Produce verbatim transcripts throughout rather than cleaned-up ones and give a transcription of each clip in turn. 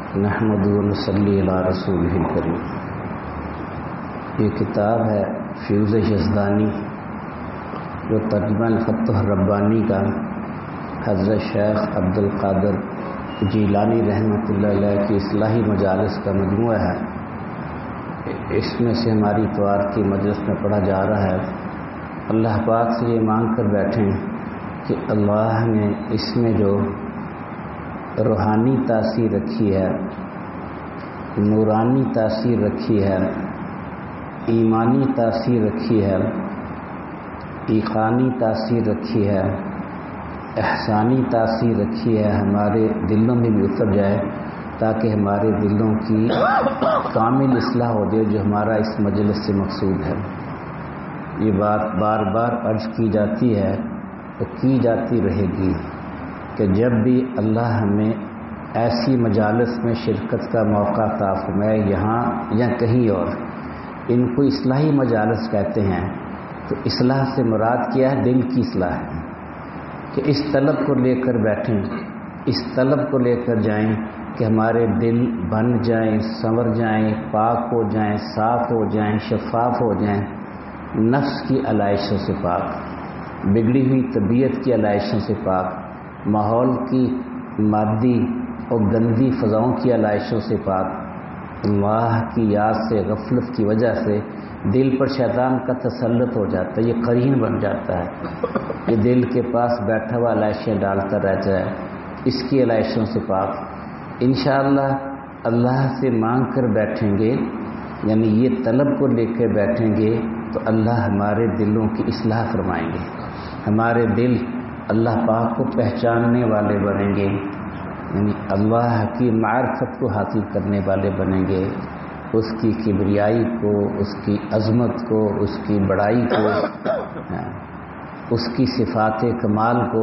نحمدہ و نصلی علی رسولہ الکریم۔ یہ کتاب ہے فیوز یزدانی جو ترجمہ الفتح الربانی کا حضرت شیخ عبدالقادر جیلانی رحمۃ اللہ علیہ کی اصلاحی مجالس کا مجموعہ ہے۔ اس میں سے ہماری اتوار کی مجلس میں پڑھا جا رہا ہے۔ اللہ پاک سے یہ مانگ کر بیٹھیں کہ اللہ نے اس میں جو روحانی تاثیر رکھی ہے، نورانی تاثیر رکھی ہے، ایمانی تاثیر رکھی ہے، ایقانی تاثیر رکھی ہے، احسانی تاثیر رکھی ہے، ہمارے دلوں میں بھی اتر جائے تاکہ ہمارے دلوں کی کامل اصلاح ہو جائے، جو ہمارا اس مجلس سے مقصود ہے۔ یہ بات بار بار عرض کی جاتی ہے تو کی جاتی رہے گی کہ جب بھی اللہ ہمیں ایسی مجالس میں شرکت کا موقع عطا فرمائے، یہاں یا کہیں اور، ان کو اصلاحی مجالس کہتے ہیں، تو اصلاح سے مراد کیا ہے؟ دل کی اصلاح ہے کہ اس طلب کو لے کر بیٹھیں، اس طلب کو لے کر جائیں کہ ہمارے دل بن جائیں، سنور جائیں، پاک ہو جائیں، صاف ہو جائیں، شفاف ہو جائیں، نفس کی علائشوں سے پاک، بگڑی ہوئی طبیعت کی علائشوں سے پاک، ماحول کی مادی اور گندی فضاؤں کی علائشوں سے پاک، اللہ کی یاد سے غفلت کی وجہ سے دل پر شیطان کا تسلط ہو جاتا ہے، یہ قرین بن جاتا ہے، یہ دل کے پاس بیٹھا ہوا علائشیں ڈالتا رہتا ہے، اس کی علائشوں سے پاک۔ انشاءاللہ اللہ سے مانگ کر بیٹھیں گے، یعنی یہ طلب کو لے کے بیٹھیں گے تو اللہ ہمارے دلوں کی اصلاح فرمائیں گے، ہمارے دل اللہ پاک کو پہچاننے والے بنیں گے، یعنی اللہ کی معرفت کو حاصل کرنے والے بنیں گے، اس کی کبریائی کو، اس کی عظمت کو، اس کی بڑائی کو، اس کی صفات کمال کو،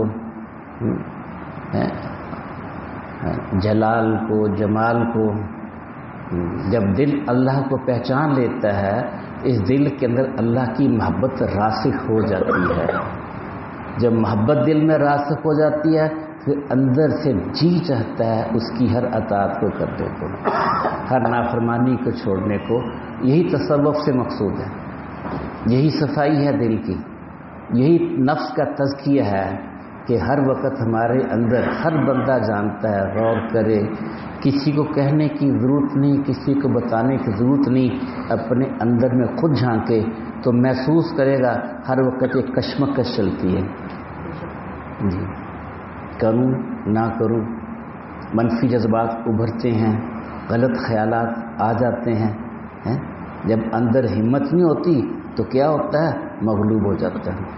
جلال کو، جمال کو۔ جب دل اللہ کو پہچان لیتا ہے، اس دل کے اندر اللہ کی محبت راسخ ہو جاتی ہے۔ جب محبت دل میں راسخ ہو جاتی ہے، پھر اندر سے جی چاہتا ہے اس کی ہر اطاعت کو کرنے کو، ہر نافرمانی کو چھوڑنے کو۔ یہی تصوف سے مقصود ہے، یہی صفائی ہے دل کی، یہی نفس کا تزکیہ ہے کہ ہر وقت ہمارے اندر ہر بندہ جانتا ہے، غور کرے، کسی کو کہنے کی ضرورت نہیں، کسی کو بتانے کی ضرورت نہیں، اپنے اندر میں خود جھانکے تو محسوس کرے گا ہر وقت ایک کشمکش چلتی ہے، جی کروں نہ کروں، منفی جذبات ابھرتے ہیں، غلط خیالات آ جاتے ہیں۔ جب اندر ہمت نہیں ہوتی تو کیا ہوتا ہے؟ مغلوب ہو جاتا ہے۔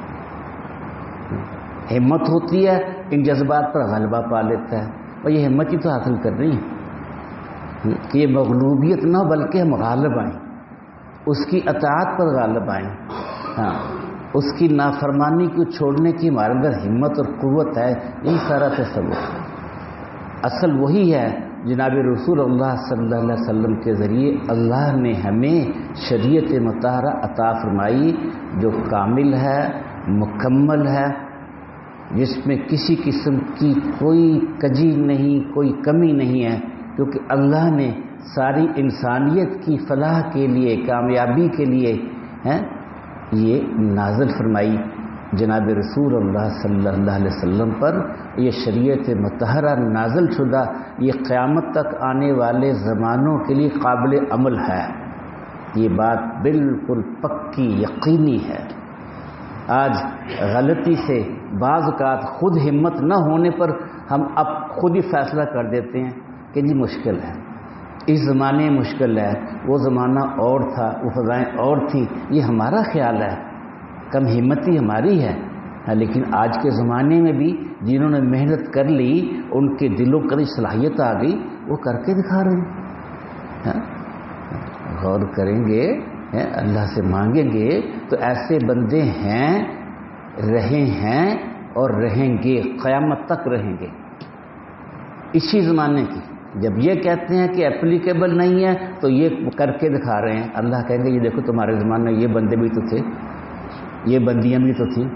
ہمت ہوتی ہے ان جذبات پر غلبہ پا لیتا ہے، اور یہ ہمت ہی تو حاصل کر رہی ہے کہ یہ مغلوبیت نہ بلکہ ہم غالب آئیں، اس کی اطاعت پر غالب آئیں، ہاں اس کی نافرمانی کو چھوڑنے کی ہمارے اندر ہمت اور قوت ہے۔ یہی سارا تصور اصل وہی ہے جناب رسول اللہ صلی اللہ علیہ وسلم کے ذریعے اللہ نے ہمیں شریعت مطہرہ عطا فرمائی، جو کامل ہے، مکمل ہے، جس میں کسی قسم کی کوئی کجی نہیں، کوئی کمی نہیں ہے، کیونکہ اللہ نے ساری انسانیت کی فلاح کے لیے، کامیابی کے لیے ہیں یہ نازل فرمائی جناب رسول اللہ صلی اللہ علیہ وسلم پر۔ یہ شریعت مطہرہ نازل شدہ، یہ قیامت تک آنے والے زمانوں کے لیے قابل عمل ہے، یہ بات بالکل پکی یقینی ہے۔ آج غلطی سے بعض اوقات خود ہمت نہ ہونے پر ہم اب خود ہی فیصلہ کر دیتے ہیں کہ جی مشکل ہے، اس زمانے میں مشکل ہے، وہ زمانہ اور تھا، وہ فضائیں اور تھیں، یہ ہمارا خیال ہے، کم ہمتی ہماری ہے۔ لیکن آج کے زمانے میں بھی جنہوں نے محنت کر لی، ان کے دلوں کی صلاحیت آ گئی، وہ کر کے دکھا رہے ہیں۔ غور کریں گے، اللہ سے مانگیں گے تو ایسے بندے ہیں، رہے ہیں اور رہیں گے، قیامت تک رہیں گے اسی زمانے کی۔ جب یہ کہتے ہیں کہ اپلیکیبل نہیں ہے تو یہ کر کے دکھا رہے ہیں۔ اللہ کہیں گے یہ دیکھو تمہارے زمانے میں یہ بندے بھی تو تھے، یہ بندیاں بھی تو تھیں،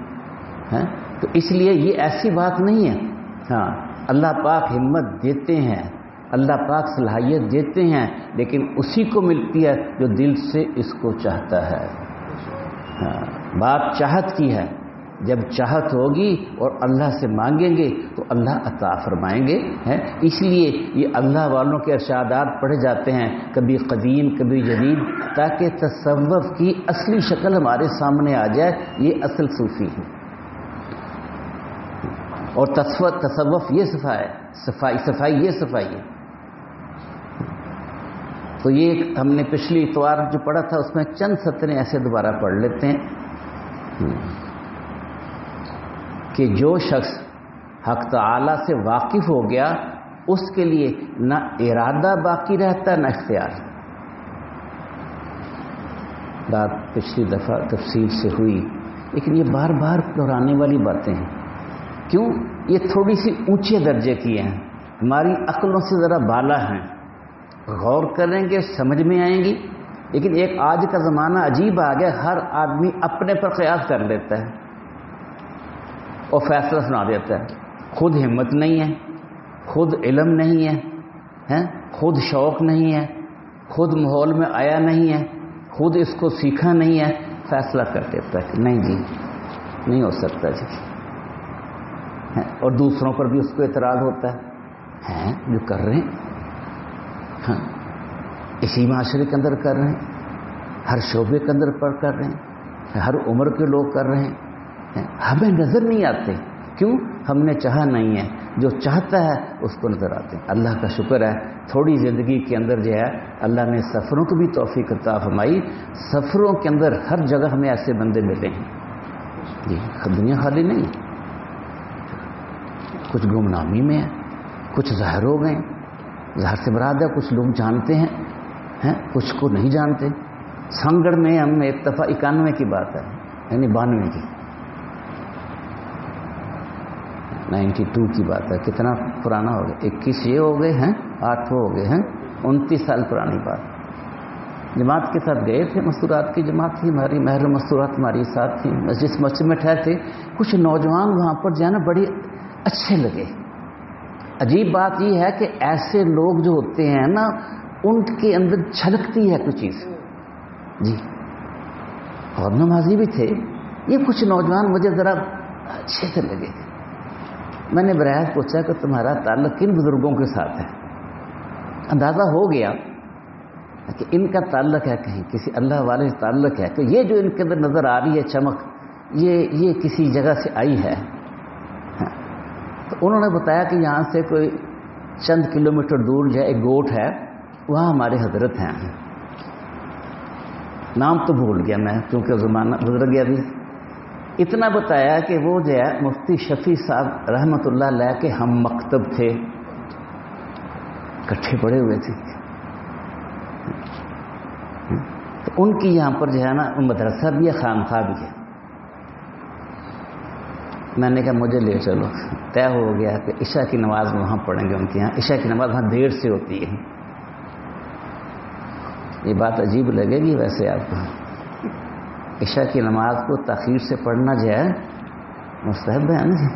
تو اس لیے یہ ایسی بات نہیں ہے۔ ہاں اللہ پاک ہمت دیتے ہیں اللہ پاک صلاحیت دیتے ہیں لیکن اسی کو ملتی ہے جو دل سے اس کو چاہتا ہے. ہاں بات چاہت کی ہے. جب چاہت ہوگی اور اللہ سے مانگیں گے تو اللہ عطا فرمائیں گے. اس لیے یہ اللہ والوں کے ارشادات پڑھے جاتے ہیں کبھی قدیم کبھی جدید تاکہ تصوف کی اصلی شکل ہمارے سامنے آ جائے. یہ اصل صوفی ہے اور تصوف تصوف یہ صفائی ہے. صفائی صفائی یہ صفائی ہے. تو یہ ہم نے پچھلی اتوار جو پڑھا تھا اس میں چند سطریں ایسے دوبارہ پڑھ لیتے ہیں کہ جو شخص حق تعالی سے واقف ہو گیا اس کے لیے نہ ارادہ باقی رہتا نہ اختیار. بات پچھلی دفعہ تفصیل سے ہوئی لیکن یہ بار بار دہرانے والی باتیں ہیں. کیوں؟ یہ تھوڑی سی اونچے درجے کی ہیں, ہماری عقلوں سے ذرا بالا ہیں. غور کریں گے سمجھ میں آئیں گی. لیکن ایک آج کا زمانہ عجیب آ گیا, ہر آدمی اپنے پر قیاس کر لیتا ہے اور فیصلہ سنا دیتا ہے. خود ہمت نہیں ہے, خود علم نہیں ہے, خود شوق نہیں ہے, خود ماحول میں آیا نہیں ہے, خود اس کو سیکھا نہیں ہے, فیصلہ کر دیتا ہے کہ نہیں جی نہیں ہو سکتا جی. اور دوسروں پر بھی اس کو اعتراض ہوتا ہے جو کر رہے ہیں. ہاں اسی معاشرے کے اندر کر رہے ہیں, ہر شعبے کے اندر پر کر رہے ہیں, ہر عمر کے لوگ کر رہے ہیں. ہمیں نظر نہیں آتے. کیوں؟ ہم نے چاہا نہیں ہے. جو چاہتا ہے اس کو نظر آتے ہیں. اللہ کا شکر ہے تھوڑی زندگی کے اندر جو ہے اللہ نے سفروں کو بھی توفیق عطا فرمائی. سفروں کے اندر ہر جگہ ہمیں ایسے بندے ملے ہیں جی. دنیا خالی نہیں, کچھ گمنامی میں ہے, کچھ ظاہر ہو گئے. ظاہر سے مراد ہے کچھ لوگ جانتے ہیں کچھ کو نہیں جانتے. سنگڑ میں ہم ایک دفعہ اکانوے کی بات ہے یعنی بانوے کی نائنٹی ٹو کی بات ہے. کتنا پرانا ہو گیا, اکیس یہ ہو گئے ہیں, آٹھ ہو گئے ہیں, انتیس سال پرانی بات. جماعت کے ساتھ گئے تھے, مستورات کی جماعت تھی ہماری, مہر مستورات ہماری ساتھ تھی. جس مسجد میں ٹھہرے کچھ نوجوان وہاں پر جو ہے نا بڑے اچھے لگے. عجیب بات یہ ہے کہ ایسے لوگ جو ہوتے ہیں نا ان کے اندر چھلکتی ہے کوئی چیز جی. اور نمازی بھی تھے. یہ کچھ نوجوان مجھے ذرا اچھے سے لگے. میں نے براہ پوچھا کہ تمہارا تعلق کن بزرگوں کے ساتھ ہے؟ اندازہ ہو گیا کہ ان کا تعلق ہے کہیں کسی اللہ والے سے تعلق ہے کہ یہ جو ان کے اندر نظر آ رہی ہے چمک یہ یہ کسی جگہ سے آئی ہے. تو انہوں نے بتایا کہ یہاں سے کوئی چند کلومیٹر دور جو ہے ایک گوٹ ہے, وہاں ہمارے حضرت ہیں. نام تو بھول گیا میں کیونکہ زمانہ گزر گیا بھی. اتنا بتایا کہ وہ جو ہے مفتی شفیع صاحب رحمۃ اللہ علیہ کے ہم مکتب تھے, اکٹھے پڑے ہوئے تھے. تو ان کی یہاں پر جو ہے نا مدرسہ بھی ہے, خانقاہ بھی ہے. میں نے کہا مجھے لے چلو. طے ہو گیا کہ عشاء کی نماز وہاں پڑھیں گے ان کے یہاں. عشاء کی نماز وہاں دیر سے ہوتی ہے. یہ بات عجیب لگے گی ویسے آپ کو, عشاء کی نماز کو تاخیر سے پڑھنا جو ہے مستحب ہے نا.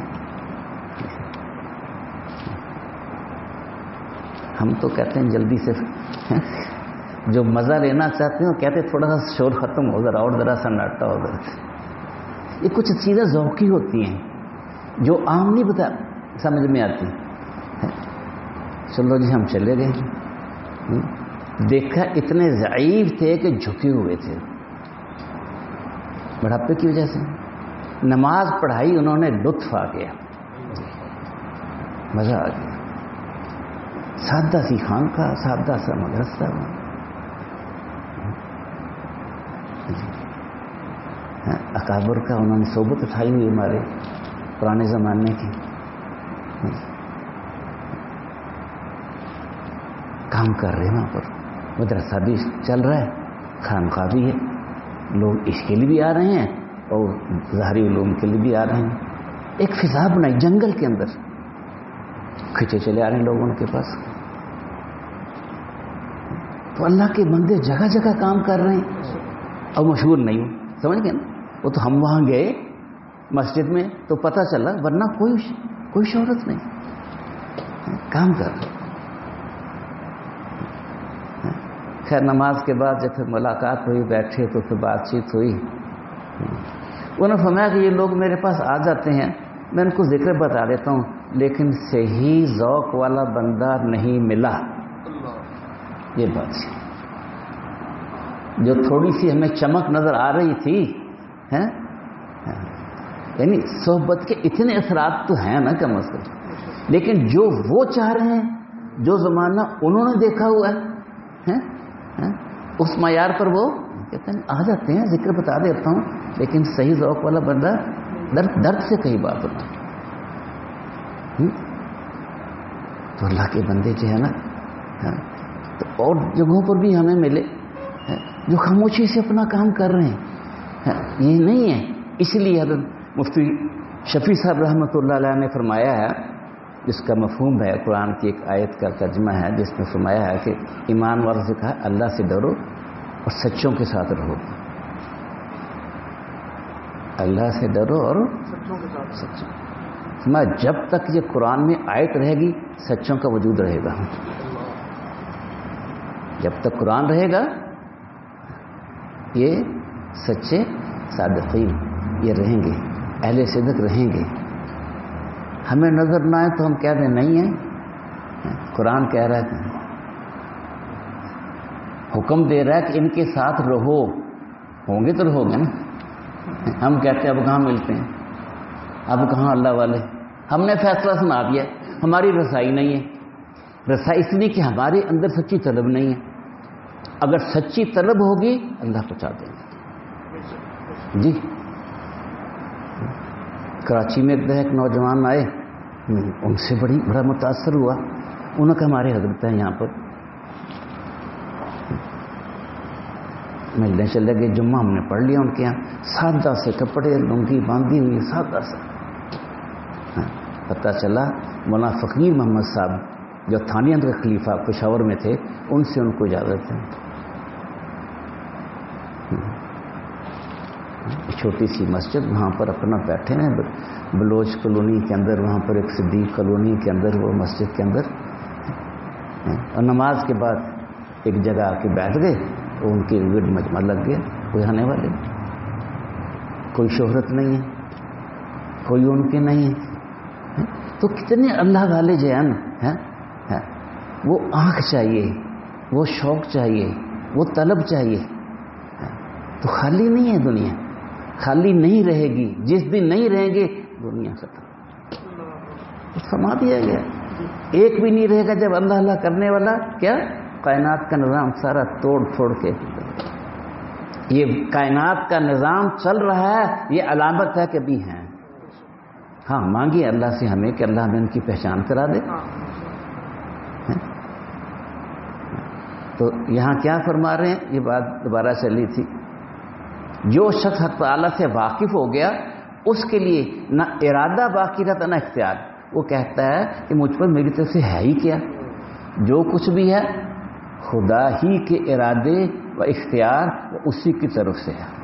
ہم تو کہتے ہیں جلدی سے جو مزہ لینا چاہتے ہیں وہ کہتے ہیں تھوڑا سا شور ختم ہو ذرا اور ذرا سناٹا ہو ذرا. یہ کچھ چیزیں ذوقی ہوتی ہیں جو عام نہیں بتا سمجھ میں آتی. چلو جی ہم چلے گئے. دیکھا اتنے ضعیف تھے کہ جھکے ہوئے تھے بڑھاپے کی وجہ سے. نماز پڑھائی انہوں نے, لطف آ گیا, مزہ آ گیا. سادہ سی خانقاہ, سادہ سا مدرسہ. اکابر کا انہوں نے صحبت اٹھائی ہوئی ہمارے پرانے زمانے کی. کام کر رہے ہیں وہاں پر, مدرسہ بھی چل رہا ہے, خانقاہ بھی ہے. لوگ اس کے لیے بھی آ رہے ہیں اور ظاہری علوم کے لیے بھی آ رہے ہیں. ایک فضا بنائی جنگل کے اندر, کھچے چلے آ رہے ہیں لوگ ان کے پاس. تو اللہ کے بندے جگہ جگہ کام کر رہے ہیں اور مشہور نہیں ہو, سمجھ گئے نا. وہ تو ہم وہاں گئے مسجد میں تو پتہ چلا, ورنہ کوئی کوئی شہرت نہیں, کام کر رہے. خیر نماز کے بعد جب پھر ملاقات ہوئی، بیٹھے تو پھر بات چیت ہوئی. انہوں نے فرمایا کہ یہ لوگ میرے پاس آ جاتے ہیں، میں ان کو ذکر بتا دیتا ہوں، لیکن صحیح ذوق والا بندہ نہیں ملا. یہ بات ہے جو تھوڑی سی ہمیں چمک نظر آ رہی تھی، ہیں یعنی صحبت کے اتنے اثرات تو ہیں نا کم از کم، لیکن جو وہ چاہ رہے ہیں، جو زمانہ انہوں نے دیکھا ہوا ہے اس معیار پر وہ کہتے ہیں آ جاتے ہیں، ذکر بتا دیتا ہوں، لیکن صحیح ذوق والا بندہ درد درد سے کئی بات ہوتا. تو اللہ کے بندے جو ہے نا، تو اور جگہوں پر بھی ہمیں ملے جو خاموشی سے اپنا کام کر رہے ہیں. یہ نہیں ہے، اس لیے حضرت مفتی شفیع صاحب رحمۃ اللہ علیہ نے فرمایا ہے، جس کا مفہوم ہے قرآن کی ایک آیت کا ترجمہ ہے، جس میں فرمایا ہے کہ ایمان والوں سے کہا اللہ سے ڈرو اور سچوں کے ساتھ رہو. اللہ سے ڈرو اور سچوں کے ساتھ سچوں. فرمایا جب تک یہ قرآن میں آیت رہے گی سچوں کا وجود رہے گا. جب تک قرآن رہے گا یہ سچے صادقین یہ رہیں گے، اہل صدق رہیں گے. ہمیں نظر نہ آئے تو ہم کہہ دیں نہیں ہے، قرآن کہہ رہا ہے، حکم دے رہا ہے کہ ان کے ساتھ رہو. ہوں گے تو رہو گے نا. ہم کہتے ہیں اب کہاں ملتے ہیں، اب کہاں اللہ والے. ہم نے فیصلہ سنا دیا، ہماری رسائی نہیں ہے. رسائی اس لیے کہ ہمارے اندر سچی طلب نہیں ہے. اگر سچی طلب ہوگی اللہ پہنچا دیں گے. جی کراچی میں ایک ایک نوجوان آئے، ان سے بڑی بڑا متاثر ہوا. انہوں نے ہمارے حضرت ہیں یہاں پر، ملنے چلے گئے. جمعہ ہم نے پڑھ لیا ان کے یہاں، سادہ سے کپڑے لنگی باندھی ہوئی، سادہ سا. پتہ چلا مولانا فقیر محمد صاحب جو تھانیہ کے خلیفہ پشاور میں تھے، ان سے ان کو اجازت ہے. چھوٹی سی مسجد، وہاں پر اپنا بیٹھے ہیں بلوچ کالونی کے اندر، وہاں پر ایک صدیق کالونی کے اندر، وہ مسجد کے اندر. اور نماز کے بعد ایک جگہ آ کے بیٹھ گئے، تو ان کے ورد مجمع لگ گیا. کوئی آنے والے نہیں، کوئی شہرت نہیں ہے، کوئی ان کے نہیں ہے. تو کتنے اللہ والے جو ہیں، وہ آنکھ چاہیے، وہ شوق چاہیے، وہ طلب چاہیے. تو خالی نہیں ہے دنیا، خالی نہیں رہے گی. جس دن نہیں رہیں گے دنیا ختم. فرما دیا گیا ایک بھی نہیں رہے گا جب اللہ اللہ کرنے والا کیا کائنات کا نظام سارا توڑ پھوڑ کے. یہ کائنات کا نظام چل رہا ہے، یہ علامت ہے کہ بھی ہیں. ہاں مانگیے اللہ سے ہمیں کہ اللہ ہمیں ان کی پہچان کرا دے. تو یہاں کیا فرما رہے ہیں، یہ بات دوبارہ چلی تھی. جو شخص حق تعالیٰ سے واقف ہو گیا اس کے لیے نہ ارادہ باقی رہتا نہ اختیار. وہ کہتا ہے کہ مجھ پر میری طرف سے ہے ہی کیا، جو کچھ بھی ہے خدا ہی کے ارادے و اختیار و اسی کی طرف سے ہے.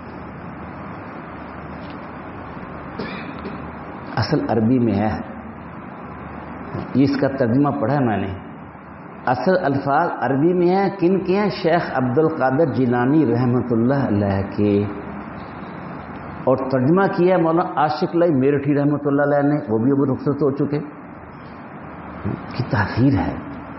اصل عربی میں ہے، یہ اس کا ترجمہ پڑھا ہے میں نے. اصل الفاظ عربی میں ہیں. کن کے ہیں؟ شیخ عبد القادر جیلانی رحمۃ اللہ علیہ کے. اور ترجمہ کیا ہے مولانا عاشق لائی میرٹھی رحمۃ اللہ علیہ نے، وہ بھی اب رخصت ہو چکے. کی تاثیر ہے.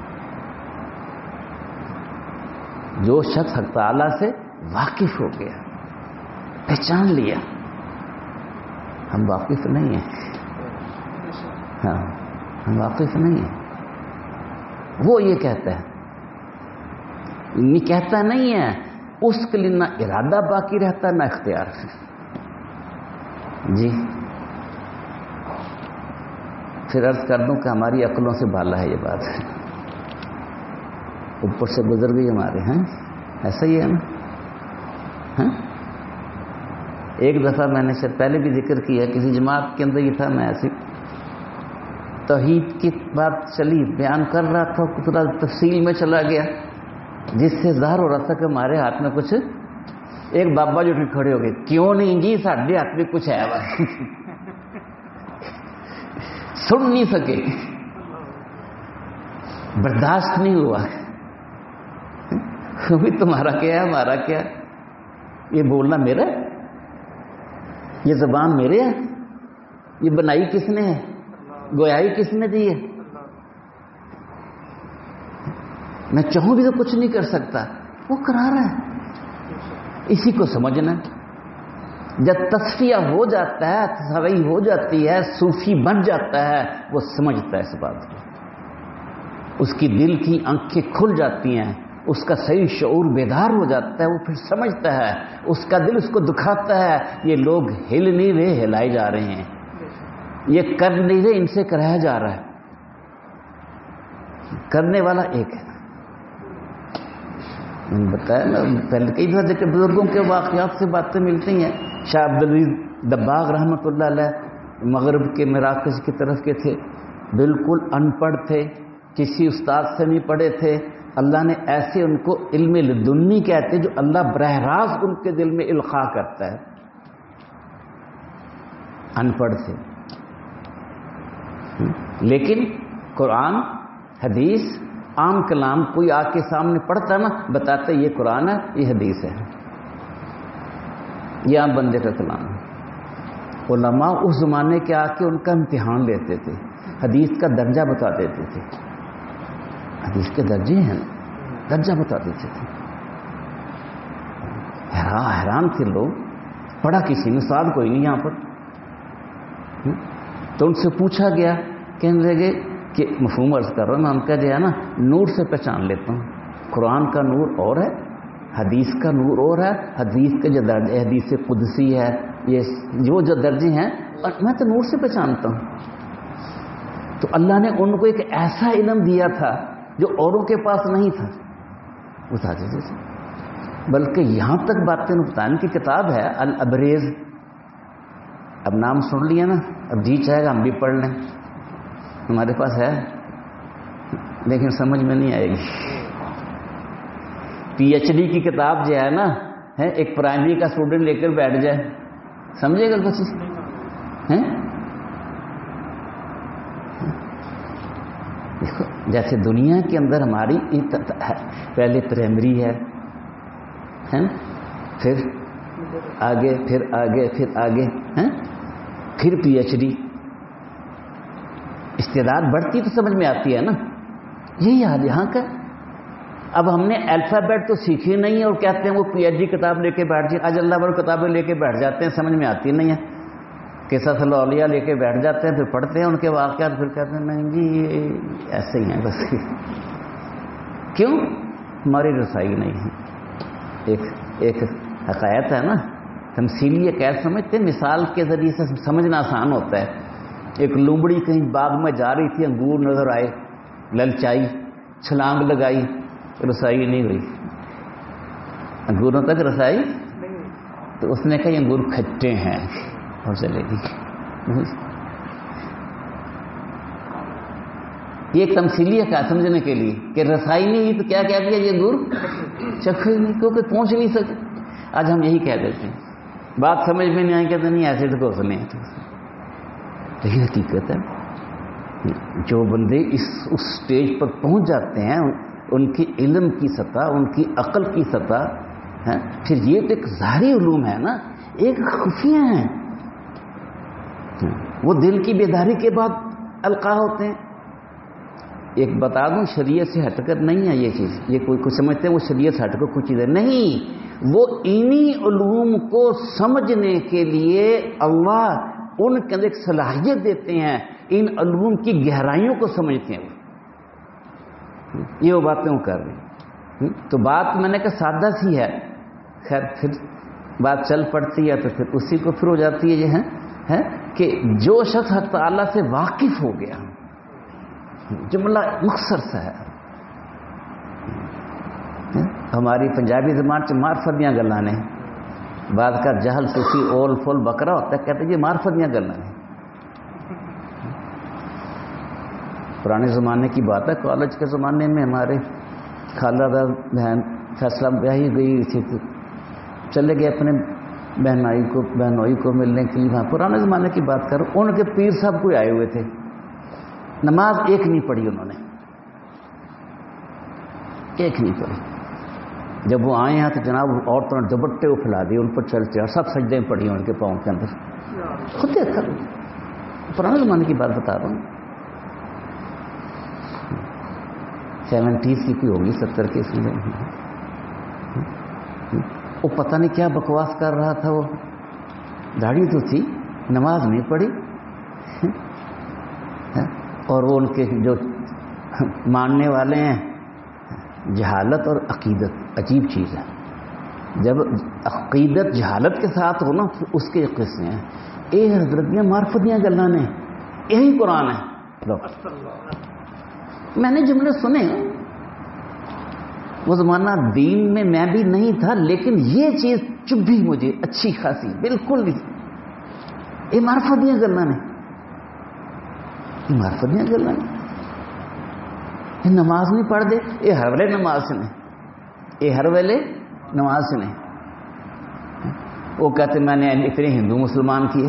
جو شخص حق تعالیٰ سے واقف ہو گیا، پہچان لیا. ہم واقف نہیں ہیں، ہاں ہم واقف نہیں ہیں. وہ یہ کہتا ہے، نہیں کہتا نہیں ہے، اس کے لیے نہ ارادہ باقی رہتا نہ اختیار. جی پھر عرض کر دوں کہ ہماری عقلوں سے بالا ہے یہ بات، اوپر سے گزر گئی ہمارے. ہیں ایسا ہی ہے نا. ایک دفعہ میں نے شاید پہلے بھی ذکر کیا، کسی جماعت کے اندر یہ تھا، میں ایسی توحید کی بات چلی، بیان کر رہا تھا، تھوڑا تفصیل میں چلا گیا، جس سے ظاہر ہو رہا تھا کہ ہمارے ہاتھ میں کچھ. ایک بابا جو کھڑے ہو گئے، کیوں نہیں جی ساڈے ہاتھ میں کچھ ہے. سن نہیں سکے، برداشت نہیں ہوا. بھی تمہارا کیا ہے ہمارا کیا ہے؟ یہ بولنا میرا ہے، یہ زبان میرے ہے، یہ بنائی کس نے ہے، گویائی کس نے دی ہے؟ میں چاہوں بھی تو کچھ نہیں کر سکتا، وہ کرا رہا ہے۔ اسی کو سمجھنا، جب تصفیہ ہو جاتا ہے، تصفیہ ہو جاتی ہے، صوفی بن جاتا ہے، وہ سمجھتا ہے اس بات کو، اس کی دل کی آنکھیں کھل جاتی ہیں، اس کا صحیح شعور بیدار ہو جاتا ہے، وہ پھر سمجھتا ہے، اس کا دل اس کو دکھاتا ہے یہ لوگ ہل نہیں رہے، ہلائے جا رہے ہیں، یہ کر نہیں رہے، ان سے کرایا جا رہا ہے۔ کرنے والا ایک ہے۔ میں نے بتایا نا پہلے کئی دفعہ کہ بزرگوں کے واقعات سے باتیں ملتی ہیں۔ شاہ عبدالعزیز دباغ رحمۃ اللہ علیہ مغرب کے مراکز کی طرف کے تھے، بالکل ان پڑھ تھے، کسی استاد سے نہیں پڑھے تھے، اللہ نے ایسے ان کو علم لدنی کہتے جو اللہ براہ راست ان کے دل میں القاء کرتا ہے، ان پڑھ تھے، لیکن قرآن حدیث عام کلام کوئی آ کے سامنے پڑھتا نا، بتاتے یہ قرآن ہے، یہ حدیث ہے، یہ عام بندے کا کلام ہے۔ علماء اس زمانے کے آ کے ان کا امتحان لیتے تھے، حدیث کا درجہ بتا دیتے تھے، حدیث کے درجے ہیں، درجہ بتا دیتے تھے۔ حیران حیران تھے لوگ، پڑھا کسی نے، ساتھ کوئی نہیں یہاں پر، تو ان سے پوچھا گیا، کہنے لگے کہ مفہوم عرض کر رہا ہوں، میں ان کا جو ہے نا نور سے پہچان لیتا ہوں، قرآن کا نور اور ہے، حدیث کا نور اور ہے، حدیث کے جو درجے حدیث قدسی ہے، یہ جو جو درجے ہیں، اور میں تو نور سے پہچانتا ہوں۔ تو اللہ نے ان کو ایک ایسا علم دیا تھا جو اوروں کے پاس نہیں تھا، بتا دیتے تھے۔ بلکہ یہاں تک باتیں بتانے کی کتاب ہے الابریز، اب نام سن لیا نا، اب جی چاہے گا ہم بھی پڑھ لیں، ہمارے پاس ہے لیکن سمجھ میں نہیں آئے گی۔ پی ایچ ڈی کی کتاب جو ہے نا، ہے ایک پرائمری کا اسٹوڈنٹ لے کر بیٹھ جائے، سمجھے گا کچھ ہیں؟ دیکھو جیسے دنیا کے اندر ہماری پہلے پرائمری ہے، پھر آگے پھر آگے پھر آگے پھر پی ایچ ڈی، استعداد بڑھتی تو سمجھ میں آتی ہے نا، یہی حال یہاں کا۔ اب ہم نے الفابیٹ تو سیکھی نہیں ہے اور کہتے ہیں وہ پی ایچ ڈی کتاب لے کے بیٹھ جائے، آج اللہ بڑھ کتابیں لے کے بیٹھ جاتے ہیں، سمجھ میں آتی نہیں ہے، قصص الاولیاء لے کے بیٹھ جاتے ہیں، پھر پڑھتے ہیں ان کے واقعات، پھر کہتے ہیں نہیں جی یہ ایسے ہی ہیں بس۔ کیوں؟ ہماری رسائی نہیں ہے۔ ایک ایک حقائق ہے نا، تمثیلی عقائد سمجھتے ہیں، مثال کے ذریعے سے سمجھنا آسان ہوتا ہے۔ ایک لومڑی کہیں باغ میں جا رہی تھی، انگور نظر آئے، للچائی، چھلانگ لگائی، رسائی نہیں ہوئی، انگوروں تک رسائی، تو اس نے کہا یہ انگور کھٹے ہیں اور چلے گی۔ یہ ایک تمثیلی ہے سمجھنے کے لیے کہ رسائی نہیں ہوئی تو کیا کہہ دیا یہ انگور چکھے نہیں، کیونکہ پہنچ نہیں سکے۔ آج ہم یہی کہہ دیتے ہیں، بات سمجھ میں نہیں آئی کہتے نہیں ایسڈ کو سنیں، تو یہ حقیقت ہے۔ جو بندے اس اس سٹیج پر پہنچ جاتے ہیں، ان کی علم کی سطح، ان کی عقل کی سطح ہے، پھر یہ تو ایک ظاہری علوم ہے نا، ایک خفیہ ہیں، وہ دل کی بیداری کے بعد القاء ہوتے ہیں۔ ایک بتا دوں، شریعت سے ہٹ کر نہیں ہے یہ چیز، یہ کوئی کچھ سمجھتے ہیں وہ شریعت سے ہٹ کر کچھ چیز ہے نہیں، وہ انہی علوم کو سمجھنے کے لیے اللہ ان کے اندر ایک صلاحیت دیتے ہیں، ان علوم کی گہرائیوں کو سمجھتے ہیں، یہ وہ باتیں وہ کر رہے ہیں۔ تو بات میں نے کہا سادہ سی ہے، خیر پھر بات چل پڑتی ہے تو پھر اسی کو پھر ہو جاتی ہے یہ ہے کہ جو شخص حق تعالیٰ سے واقف ہو گیا، جملہ مختصر سا ہے، ہماری پنجابی زبان سے معرفت دیاں گلاں نے، بعد کا جہل صوفی اول فول بکرا ہوتا ہے، کہتے ہیں یہ معرفت دیاں گلاں نے۔ پرانے زمانے کی بات ہے، کالج کے زمانے میں ہمارے خالہ دا بہن فیصلہ بیاہی گئی تھی تو چلے گئے اپنے بہنائی کو بہنوئی کو ملنے کے لیے، وہاں پرانے زمانے کی بات کروں، ان کے پیر صاحب کوئی آئے ہوئے تھے، نماز ایک نہیں پڑھی انہوں نے، ایک نہیں پڑھی، جب وہ آئے ہیں تو جناب عورتوں نے دوپٹے وہ پھیلا دیے، ان پر چلتے اور سب سجدے پڑی ہیں ان کے پاؤں کے اندر. خود دیکھا، پرانے زمانے کی بات بتا رہا ہوں، سیونٹیز کی کوئی ہوگی، ستر کی اس میں. وہ پتہ نہیں کیا بکواس کر رہا تھا، وہ داڑھی تو تھی، نماز نہیں پڑھی، اور وہ ان کے جو ماننے والے ہیں جہالت اور عقیدت عجیب چیز ہے. جب عقیدت جہالت کے ساتھ ہو نا اس کے قصے ہیں. اے حضرت یہ معرفت دیاں گلاں نے، یہی قرآن ہے. میں نے جملے سنے، وہ زمانہ دین میں میں بھی نہیں تھا، لیکن یہ چیز چبھی مجھے اچھی خاصی، بالکل بھی. یہ معرفت دیاں گلاں نے، یہ معرفت دیاں گلاں نے. یہ نماز نہیں پڑھ دے، یہ ہر ویلے نماز سے نہیں، یہ ہر ویلے نماز سے نہیں. وہ کہتے میں نے اتنے ہندو مسلمان کیے،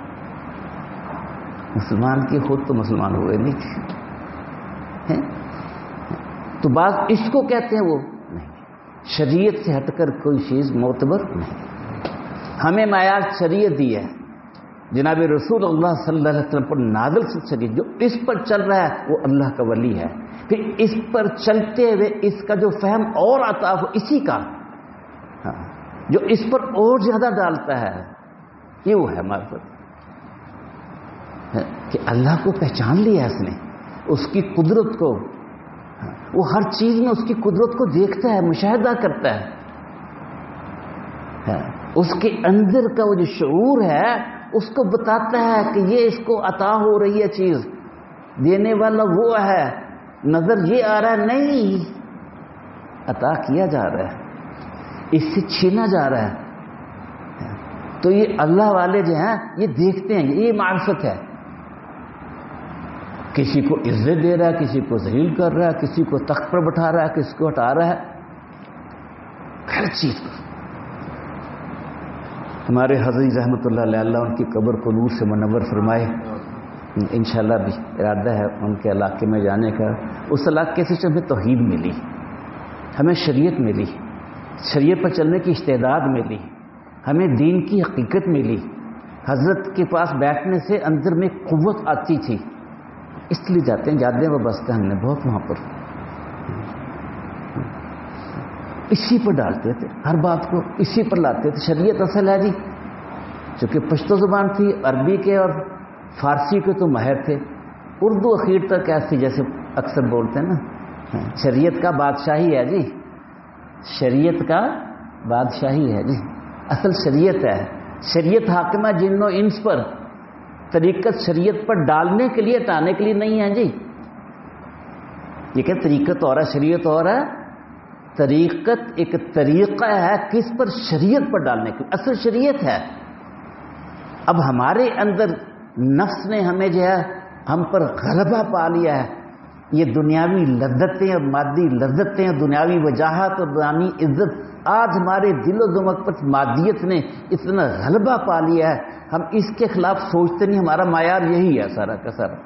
مسلمان کیے، خود تو مسلمان ہوئے نہیں تھے. تو بعض اس کو کہتے ہیں وہ نہیں، شریعت سے ہٹ کر کوئی چیز معتبر نہیں. ہمیں معیار شریعت دی ہے، جناب رسول اللہ صلی اللہ علیہ وسلم پر نازل شریعت، جو اس پر چل رہا ہے وہ اللہ کا ولی ہے. پھر اس پر چلتے ہوئے اس کا جو فہم اور عطا ہو اسی کا، ہاں جو اس پر اور زیادہ ڈالتا ہے، یہ وہ ہے معرفت. کہ اللہ کو پہچان لیا اس نے، اس کی قدرت کو، وہ ہر چیز میں اس کی قدرت کو دیکھتا ہے، مشاہدہ کرتا ہے. اس کے اندر کا وہ جو شعور ہے اس کو بتاتا ہے کہ یہ اس کو عطا ہو رہی ہے چیز، دینے والا وہ ہے. نظر یہ آ رہا ہے نہیں، عطا کیا جا رہا ہے، اس سے چھینا جا رہا ہے. تو یہ اللہ والے جو ہیں یہ دیکھتے ہیں، یہ معرفت ہے. کسی کو عزت دے رہا ہے، کسی کو ذلیل کر رہا ہے، کسی کو تخت پر بٹھا رہا ہے، کسی کو ہٹا رہا ہے، ہر چیز پر. ہمارے حضرت رحمۃ اللہ علیہ، اللہ ان کی قبر کو نور سے منور فرمائے. انشاءاللہ بھی ارادہ ہے ان کے علاقے میں جانے کا. اس علاقے سے ہمیں توحید ملی، ہمیں شریعت ملی، شریعت پر چلنے کی استعداد ملی، ہمیں دین کی حقیقت ملی. حضرت کے پاس بیٹھنے سے اندر میں قوت آتی تھی، اس لیے جاتے ہیں، جاتے ہیں وہ بستے ہم نے بہت وہاں پر. اسی پر ڈالتے تھے، ہر بات کو اسی پر لاتے تھے. شریعت اصل ہے جی، چونکہ پشتو زبان تھی، عربی کے اور فارسی کے تو ماہر تھے. اردو اخیر تک ایسی جیسے اکثر بولتے ہیں نا، شریعت کا بادشاہی ہے جی، شریعت کا بادشاہی ہے جی، اصل شریعت ہے. شریعت حاکمہ جن و انس پر، طریقت شریعت پر ڈالنے کے لیے، ہٹانے کے لیے نہیں ہے جی. یہ کہ طریقت اور ہے، شریعت اور ہے. طریقت ایک طریقہ ہے کس پر؟ شریعت پر ڈالنے کے لیے، اصل شریعت ہے. اب ہمارے اندر نفس نے ہمیں جو ہے ہم پر غلبہ پا لیا ہے. یہ دنیاوی لذتیں اور مادی لذتیں، دنیاوی وجاہت اور دنیاوی عزت، آج ہمارے دل و دماغ پر مادیت نے اتنا غلبہ پا لیا ہے، ہم اس کے خلاف سوچتے نہیں. ہمارا معیار یہی ہے سارا کا سارا.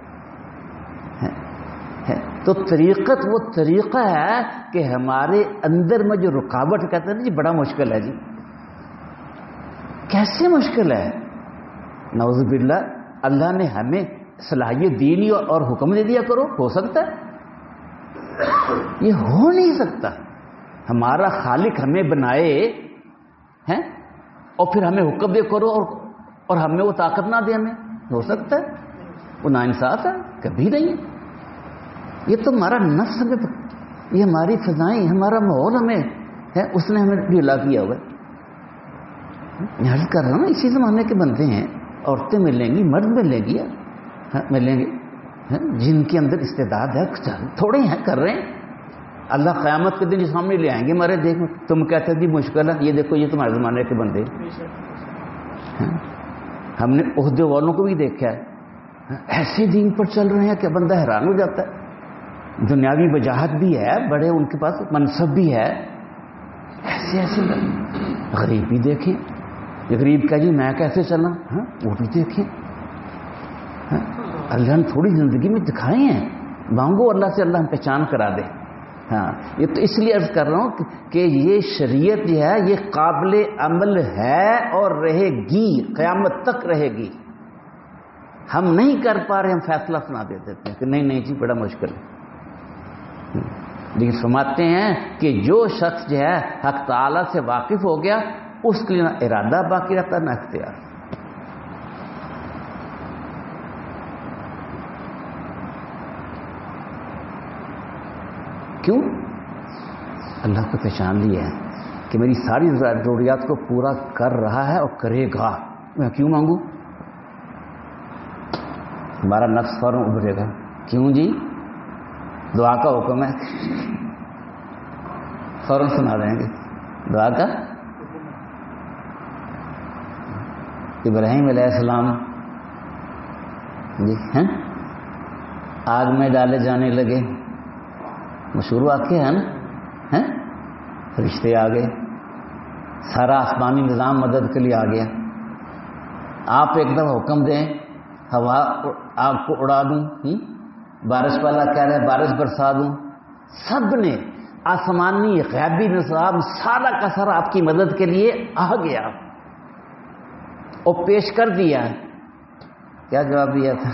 تو طریقت وہ طریقہ ہے کہ ہمارے اندر میں جو رکاوٹ، کہتے ہیں جی بڑا مشکل ہے جی. کیسے مشکل ہے؟ نعوذ باللہ. اللہ نے ہمیں صلاحیت دینی اور حکم دے دیا کرو، ہو سکتا ہے؟ یہ ہو نہیں سکتا. ہمارا خالق ہمیں بنائے ہیں اور پھر ہمیں حکم دے کرو اور اور ہمیں وہ طاقت نہ دے، ہمیں ہو سکتا ہے؟ وہ ناانصاف ہے، کبھی نہیں. یہ تو ہمارا نفس ہمیں، یہ ہماری فضائیں، ہمارا ماحول ہمیں ہے، اس نے ہمیں ڈھیلا کیا ہوا ہے. میں عرض کر رہا ہوں نا، اسی زمانے کے بندے ہیں. عورتیں ملیں گی، مرد ملیں گی، ملیں گے جن کے اندر استعداد ہے، تھوڑے ہیں کر رہے ہیں. اللہ قیامت کے دن سامنے لے آئیں گے ہمارے. دیکھو تم کہتے تھی مشکل ہے، یہ دیکھو یہ تمہارے زمانے کے بندے. ہم نے عہدے والوں کو بھی دیکھا ہے، ایسے دین پر چل رہے ہیں کہ بندہ حیران ہو جاتا ہے. دنیاوی وجاہت بھی ہے، بڑے ان کے پاس منصب بھی ہے، ایسے ایسے غریب بھی دیکھیں. غریب کا جی میں کیسے چلا، ہاں وہ بھی دیکھیں. اللہ نے تھوڑی زندگی میں دکھائے ہیں، مانگو اللہ سے، اللہ ہم پہچان کرا دے. ہاں یہ تو اس لیے عرض کر رہا ہوں کہ یہ شریعت جو ہے یہ قابل عمل ہے اور رہے گی، قیامت تک رہے گی. ہم نہیں کر پا رہے، ہم فیصلہ سنا دے دیتے ہیں کہ نہیں نہیں جی بڑا مشکل ہے. لیکن فرماتے ہیں کہ جو شخص جو ہے حق تعالی سے واقف ہو گیا اس کے لیے نہ ارادہ باقی رہتا نہ اختیار. کیوں؟ اللہ کو پہچان لیا ہے کہ میری ساری ضروریات کو پورا کر رہا ہے اور کرے گا، میں کیوں مانگوں؟ ہمارا نفس فوراً ابھرے گا، کیوں جی دعا کا حکم ہے، فوراً سنا دیں گے دعا کا. ابراہیم علیہ السلام جی ہیں آگ میں ڈالے جانے لگے، مشہور واقعہ ہے نا، ہیں فرشتے آ گئے، سارا آسمانی نظام مدد کے لیے آ گیا. آپ ایک دم حکم دیں ہوا آگ کو اڑا دوں، بارش والا کہہ رہے بارش برسا دوں، سب نے آسمانی غیبی نظام سارا کا سارا آپ کی مدد کے لیے آ گیا اور پیش کر دیا. کیا جواب دیا تھا؟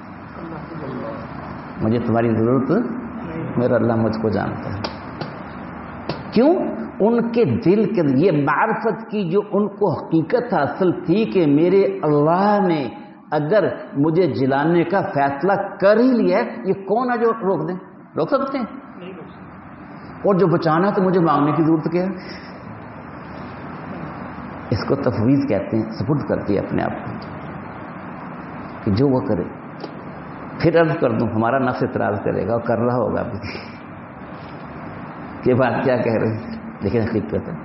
مجھے تمہاری ضرورت، میرا اللہ مجھ کو جانتا ہے. کیوں؟ ان کے دل کے یہ معرفت کی جو ان کو حقیقت حاصل تھی کہ میرے اللہ نے اگر مجھے جلانے کا فیصلہ کر ہی لیا ہے، یہ کون ہے جو روک دیں؟ روک سکتے ہیں؟ اور جو بچانا تو مجھے مانگنے کی ضرورت کیا ہے؟ اس کو تفویض کہتے ہیں، سپرد کرتی ہے اپنے آپ کو کہ جو وہ کرے. پھر عرض کر دوں ہمارا نفس اعتراض کرے گا اور کر رہا ہوگا ابھی کہ بات کیا کہہ رہے ہیں، لیکن حقیقت ہے،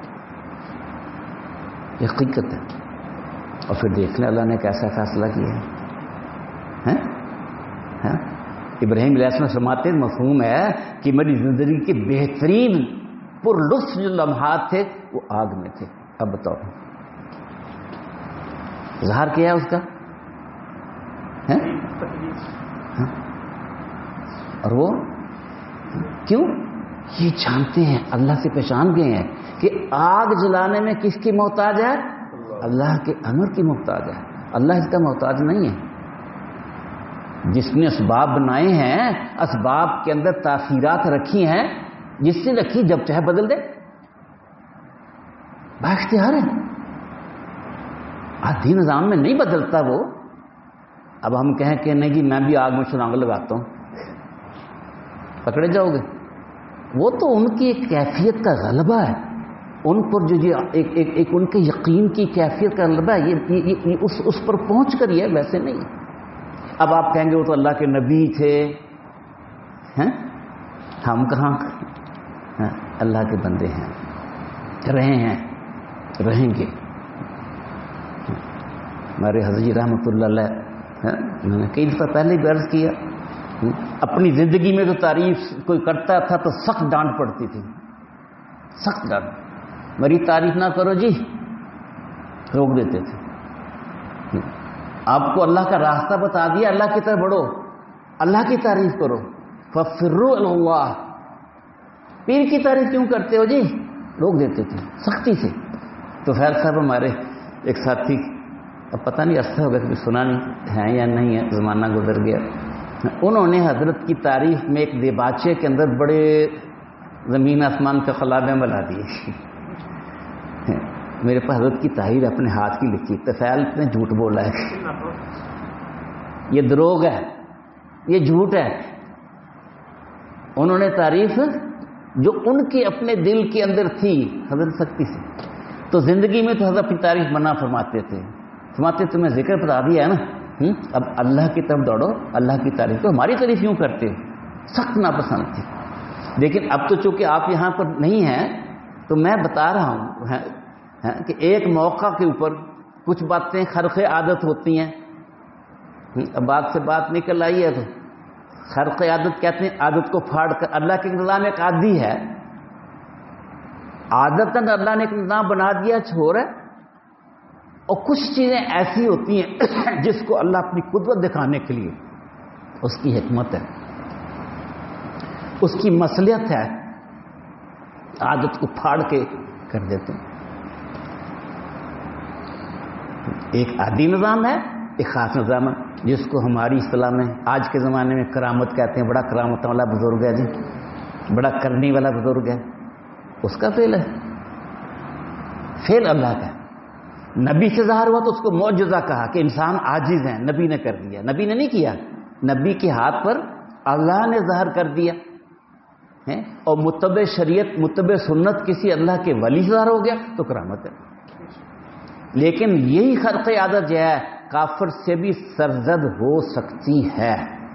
یہ حقیقت ہے. اور پھر دیکھ لیں اللہ نے کیسا فیصلہ کیا ہے. ہاں ابراہیم علیہ السلام فرماتے ہیں مفہوم ہے کہ میری زندگی کے بہترین پر لطف جو لمحات تھے وہ آگ میں تھے. اب بتاؤ اظہار کیا ہے اس کا؟ اور وہ کیوں؟ یہ جانتے ہیں، اللہ سے پہچان گئے ہیں کہ آگ جلانے میں کس کی محتاج ہے؟ اللہ کے امر کی محتاج ہے. اللہ اس کا محتاج نہیں ہے. جس نے اسباب بنائے ہیں، اسباب کے اندر تاثیرات رکھی ہیں، جس سے رکھی جب چاہے بدل دے، بااختیار ہے. آدھی نظام میں نہیں بدلتا وہ. اب ہم کہیں کہ نہیں جی میں بھی آگ میں چھلانگ لگاتا ہوں، پکڑے جاؤ گے. وہ تو ان کی ایک کیفیت کا غلبہ ہے، ان پر جو یہ ایک ایک ایک ان کے یقین کی کیفیت کا غلبہ ہے. یہ, یہ, یہ اس اس پر پہنچ کر یہ ویسے نہیں. اب آپ کہیں گے وہ تو اللہ کے نبی تھے، ہیں ہم کہاں؟ ہاں اللہ کے بندے ہیں، رہے ہیں، رہیں گے. ہمارے حضرت رحمۃ اللہ علیہ میں نے کئی دفعہ پہلے بھی عرض کیا، اپنی زندگی میں تو تعریف کوئی کرتا تھا تو سخت ڈانٹ پڑتی تھی، سخت ڈانٹ. میری تعریف نہ کرو جی، روک دیتے تھے. آپ کو اللہ کا راستہ بتا دیا، اللہ کی طرف بڑھو، اللہ کی تعریف کرو. ففروا الی اللہ. پیر کی تعریف کیوں کرتے ہو جی؟ روک دیتے تھے سختی سے. تو خیر صاحب ہمارے ایک ساتھی، اب پتہ نہیں عرصہ ہوگا کہ سنا نہیں ہے یا نہیں ہے، زمانہ گزر گیا، انہوں نے حضرت کی تعریف میں ایک دیباچے کے اندر بڑے زمین آسمان کے خلابے بنا دیے. میرے پاس حضرت کی تحریر اپنے ہاتھ کی لکھی، تفعیل نے جھوٹ بولا ہے، یہ دروغ ہے، یہ جھوٹ ہے. انہوں نے تعریف جو ان کے اپنے دل کے اندر تھی حضرت سختی سے، تو زندگی میں تو حضرت اپنی تعریف منع فرماتے تھے. فرماتے تمہیں ذکر بتا دیا ہے نا، اب اللہ کی طرف دوڑو، اللہ کی تعریف. تو ہماری تعریف کیوں کرتے ہو؟ سخت ناپسند تھی. لیکن اب تو چونکہ آپ یہاں پر نہیں ہیں تو میں بتا رہا ہوں کہ ایک موقع کے اوپر کچھ باتیں خرق عادت ہوتی ہیں. اب بات سے بات نکل آئی ہے تو خرق عادت کہتے ہیں عادت کو پھاڑ کر. اللہ کے نظام ایک عادی ہے، عادتاً اللہ نے ایک نظام بنا دیا چھوڑ ہے. اور کچھ چیزیں ایسی ہوتی ہیں جس کو اللہ اپنی قدرت دکھانے کے لیے، اس کی حکمت ہے، اس کی مصلحت ہے، عادت کو پھاڑ کے کر دیتے ہیں. ایک عادی نظام ہے، ایک خاص نظام ہے جس کو ہماری اصطلاح میں آج کے زمانے میں کرامت کہتے ہیں. بڑا کرامت والا بزرگ ہے جی، بڑا کرنے والا بزرگ ہے، اس کا فعل ہے، فعل اللہ کا ہے. نبی سے ظاہر ہوا تو اس کو معجزہ کہا کہ انسان عاجز ہیں، نبی نے کر دیا. نبی نے نہیں کیا، نبی کے ہاتھ پر اللہ نے ظاہر کر دیا ہے. اور متبع شریعت متبع سنت کسی اللہ کے ولی سے ظاہر ہو گیا تو کرامت ہے. لیکن یہی خرق عادت جو ہے کافر سے بھی سرزد ہو سکتی ہے،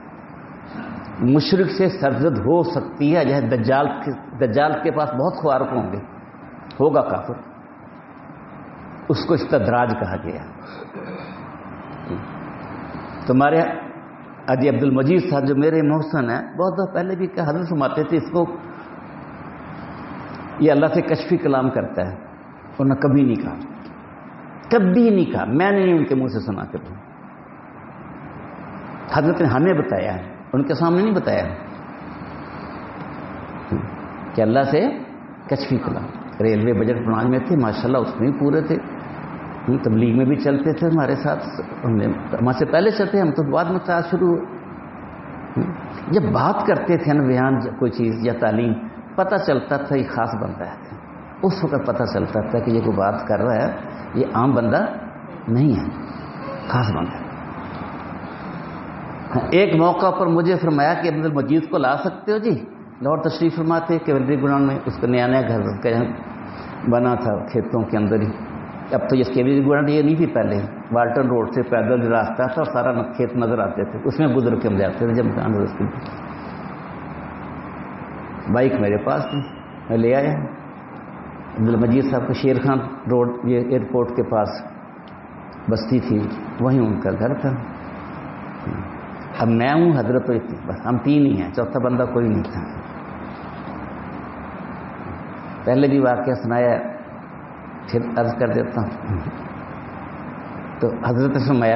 مشرک سے سرزد ہو سکتی ہے. جیسے دجال دجال کے پاس بہت خوارق ہوں گے، ہوگا کافر، اس کو استدراج کہا گیا. تمہارے حاجی عبد المجید صاحب جو میرے محسن ہیں، بہت بہت پہلے بھی کہ حضرت فرماتے تھے اس کو یہ اللہ سے کشفی کلام کرتا ہے. انہوں نے کبھی نہیں کہا، کبھی نہیں کہا، میں نے ان کے منہ سے سنا کے. حضرت نے ہمیں بتایا ہے، ان کے سامنے نہیں بتایا کہ اللہ سے کشفی کلام. ریلوے بجٹ پلان میں تھے ماشاءاللہ، اس میں بھی پورے تھے، تبلیغ میں بھی چلتے تھے ہمارے ساتھ، ہمارے سے پہلے چلتے، ہم تو بعد میں چاہ شروع ہوئے. جب بات کرتے تھے نا بیان کوئی چیز یا تعلیم، پتہ چلتا تھا یہ خاص بندہ ہے. اس وقت پتہ چلتا تھا کہ یہ کوئی بات کر رہا ہے، یہ عام بندہ نہیں ہے، خاص بندہ ہے. ایک موقع پر مجھے فرمایا کہ عبد المجید کو لا سکتے ہو جی. لاہور تشریف فرماتے کیولری گراؤنڈ میں، اس کا نیا نیا گھر بنا تھا کھیتوں کے اندر ہی. اب تو یہ کیولری گراؤنڈ یہ نہیں تھی، پہلے والٹن روڈ سے پیدل راستہ تھا اور سارا کھیت نظر آتے تھے، اس میں گزر کے ہم جاتے تھے. جب مکان رستے بائک میرے پاس تھی، میں لے آیا. عبد المجید صاحب کو شیر خان روڈ یہ ایئرپورٹ کے پاس بستی تھی، وہیں ان کا گھر تھا. اب میں ہوں، حضرت ہوئی تھی، بس ہم تین ہی ہیں، چوتھا بندہ کوئی نہیں تھا. پہلے بھی واقعہ سنایا، پھر عرض کر دیتا ہوں. تو حضرت نے فرمایا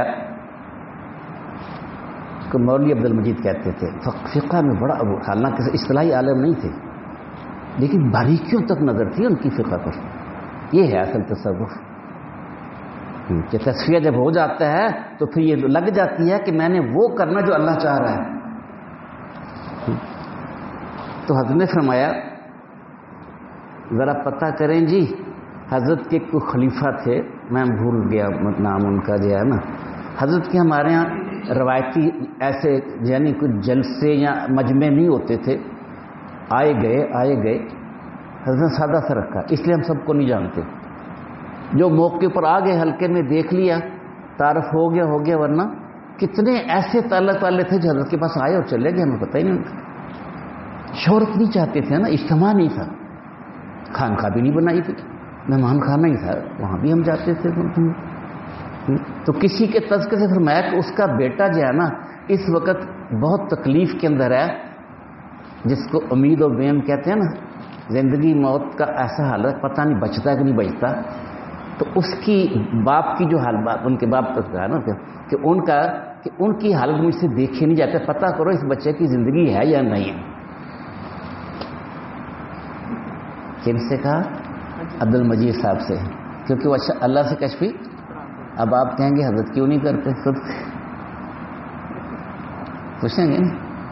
کہ مولوی عبد المجید کہتے تھے فقہ میں بڑا ابو، حالانکہ اصطلاحی عالم نہیں تھے لیکن باریکیوں تک نظر تھی ان کی فقہ پر. یہ ہے اصل تصوف کہ تصفیہ جب ہو جاتا ہے تو پھر یہ لگ جاتی ہے کہ میں نے وہ کرنا جو اللہ چاہ رہا ہے. تو حضرت نے فرمایا ذرا پتہ کریں جی، حضرت کے کوئی خلیفہ تھے، میں بھول گیا نام ان کا جو ہے نا. حضرت کے ہمارے ہاں روایتی ایسے یعنی کچھ جلسے یا مجمع نہیں ہوتے تھے، آئے گئے آئے گئے. حضرت نے سادہ سا رکھا، اس لیے ہم سب کو نہیں جانتے. جو موقع پر آ گئے ہلکے میں دیکھ لیا، تعارف ہو گیا ہو گیا ورنہ کتنے ایسے تعلق والے تھے جو حضرت کے پاس آئے اور چلے گئے، ہمیں پتہ ہی نہیں. شہرت نہیں چاہتے تھے نا، اجتماع نہیں تھا، خانقاہ بھی نہیں بنائی تھی، مہمان خانہ ہی تھا، وہاں بھی ہم جاتے تھے. تو کسی کے تذکرے سے فرمایا کہ اس کا بیٹا جو ہے نا اس وقت بہت تکلیف کے اندر ہے، جس کو امید و بیم کہتے ہیں نا، زندگی موت کا ایسا حالت، پتہ نہیں بچتا ہے کہ نہیں بچتا. تو اس کی باپ کی جو حال بات ان کے باپ تک ہے نا کہ ان کا کہ ان کی حالت مجھ سے دیکھے نہیں جاتے، پتہ کرو اس بچے کی زندگی ہے یا نہیں ہے. کن سے کہا؟ عبد المجید صاحب سے، کیونکہ وہ اللہ سے کشفی. اب آپ کہیں گے حضرت کیوں نہیں کرتے، خود پوچھیں گے.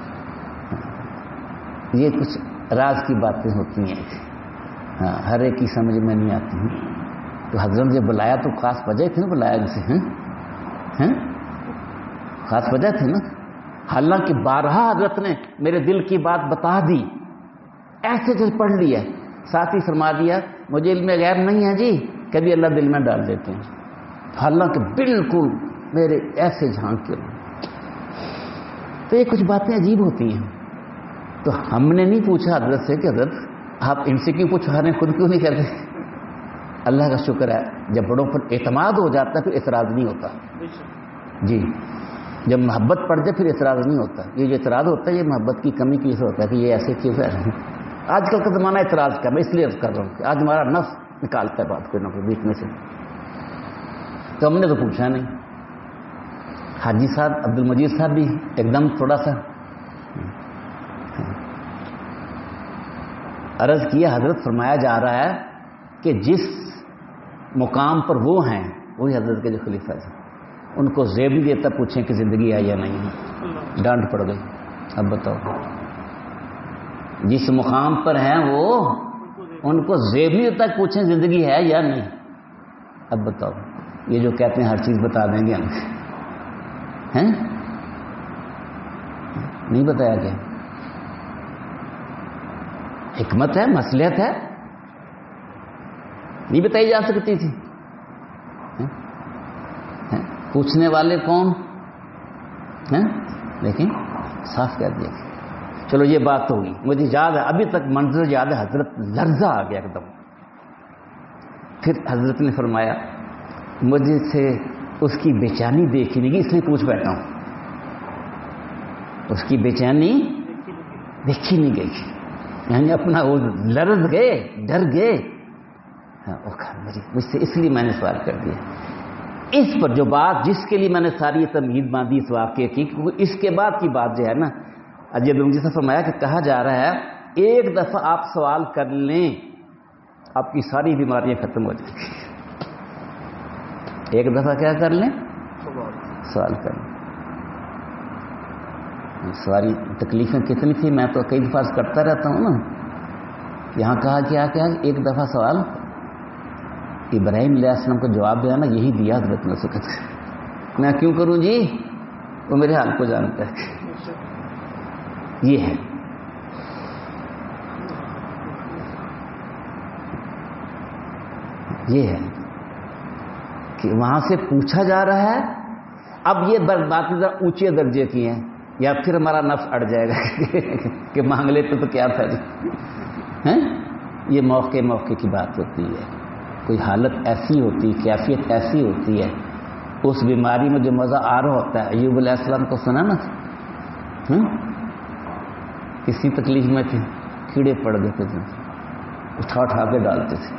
یہ کچھ راز کی باتیں ہوتی ہیں، ہاں ہر ایک کی سمجھ میں نہیں آتی ہیں. تو حضرت نے بلایا تو خاص وجہ تھی نا بلایا جسے، ہیں خاص وجہ تھی نا. حالانکہ بارہا حضرت نے میرے دل کی بات بتا دی، ایسے جو پڑھ لیا، ساتھ ہی فرما دیا مجھے علم غیب نہیں ہے جی، کبھی اللہ دل میں ڈال دیتے ہیں. حالانکہ بالکل میرے ایسے جھانک کے. تو یہ کچھ باتیں عجیب ہوتی ہیں. تو ہم نے نہیں پوچھا حضرت سے کہ حضرت آپ ان سے کیوں پوچھا رہے ہیں، خود کیوں نہیں کرتے. اللہ کا شکر ہے جب بڑوں پر اعتماد ہو جاتا ہے پھر اعتراض نہیں ہوتا. جی جب محبت پڑ جائے پھر اعتراض نہیں ہوتا. یہ جو اعتراض ہوتا ہے یہ محبت کی کمی کی وجہ سے ہوتا ہے کہ یہ ایسے کیوں ہے. آج کل کا زمانہ اعتراض کا، میں اس لیے عرض کر رہا ہوں کہ آج ہمارا نفس نکالتا ہے بات کوئی نہ کوئی بیچ میں سے. تو ہم نے تو پوچھا نہیں. حاجی صاحب عبد المجید صاحب بھی ایک دم تھوڑا سا عرض کیا حضرت فرمایا جا رہا ہے کہ جس مقام پر وہ ہیں وہی حضرت کے جو خلیفہ ہیں ان کو زیب نہیں دیتا پوچھیں کہ زندگی ہے یا نہیں ہے. ڈانٹ پڑ گئی. اب بتاؤ جس مقام پر ہیں وہ ان کو زیب نہیں دیتا پوچھیں زندگی ہے یا نہیں. اب بتاؤ یہ جو کہتے ہیں ہر چیز بتا دیں گے ہم ہیں نہیں بتایا کیا حکمت ہے مصلحت ہے نہیں بتائی جا سکتی تھی. پوچھنے والے کون ہیں لیکن صاف کہہ دیا. چلو یہ بات تو ہوئی. مجھے یاد ہے ابھی تک منظر یاد ہے حضرت لرزہ آ گیا ایک دم. پھر حضرت نے فرمایا مجھے سے اس کی بے چینی دیکھی نہیں گئی اس لیے پوچھ بیٹھا ہوں. اس کی بے چینی دیکھی نہیں گئی یعنی اپنا وہ لرز گئے ڈر گئے. مجھ سے اس لیے میں نے سوال کر دیا. اس پر جو بات جس کے لیے میں نے ساری یہ تمہید باندھی اس واقعے کی کیونکہ اس کے بعد کی بات جو ہے نا اجے بن جیسا فرمایا کہ کہا جا رہا ہے ایک دفعہ آپ سوال کر لیں آپ کی ساری بیماریاں ختم ہو جائیں گی. ایک دفعہ کیا کر لیں سوال کر لیں. ساری تکلیفیں کتنی تھی میں تو کئی دفعہ کرتا رہتا ہوں نا. یہاں کہا کیا کیا ایک دفعہ سوال ابراہیم علیہ السلام کو جواب دیا نا یہی دیا حضرت نے سکت. میں کیوں کروں جی وہ میرے حال کو جانتا ہے. یہ ہے یہ ہے کہ وہاں سے پوچھا جا رہا ہے. اب یہ باتیں ذرا اونچے درجے کی ہیں یا پھر ہمارا نفس اڑ جائے گا کہ مانگ لیتے تو کیا تھا جی. یہ موقع موقع کی بات ہوتی ہے. کوئی حالت ایسی ہوتی کیفیت ایسی ہوتی ہے اس بیماری میں جو مزہ آ رہا ہوتا ہے. ایوب علیہ السلام کو سنا نا کسی تکلیف میں تھے کیڑے پڑ گئے تھے اٹھا اٹھا کے ڈالتے تھے.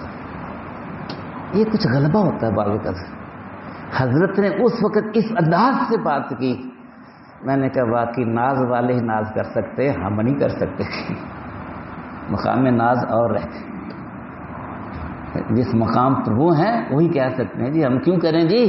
یہ کچھ غلبہ ہوتا ہے باغ کا. حضرت نے اس وقت اس انداز سے بات کی میں نے کہا واقعی ناز والے ہی ناز کر سکتے ہم نہیں کر سکتے. مقام ناز اور رہتے جس مقام پر وہ ہیں وہی کہہ سکتے ہیں جی ہم کیوں کریں جی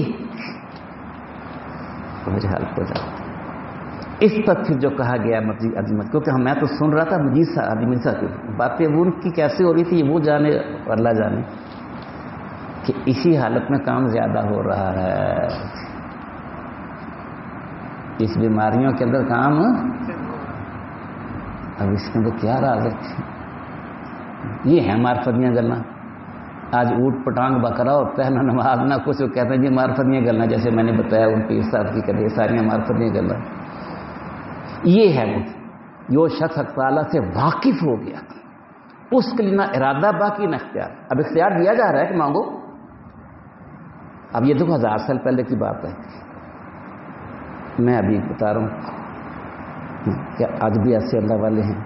مجھے حل ہو جاتا. اس پر پھر جو کہا گیا مزید عظمت کیونکہ میں تو سن رہا تھا مجید سا عظیم سا باتیں وہ ان کی کیسے ہو رہی تھی وہ جانے اللہ جانے کہ اسی حالت میں کام زیادہ ہو رہا ہے. اس بیماریوں کے اندر کام اب اس کے اندر کیا راز ہے. یہ ہے معرفتیاں گلنا. آج اوٹ پٹانگ بکرا ہوتا ہے نہ نماز نہ کچھ کہتے ہیں جی معرفتیاں گلنا جیسے میں نے بتایا ان پیر صاحب کی کرے ساری معرفتیاں گلنا. یہ ہے وہ جو شخص حق تعالیٰ سے واقف ہو گیا اس کے لیے نہ ارادہ باقی نہ اختیار. اب اختیار دیا جا رہا ہے کہ مانگو. اب یہ دیکھو ہزار سال پہلے کی بات ہے. میں ابھی بتا رہا ہوں کہ آج بھی ایسے اللہ والے ہیں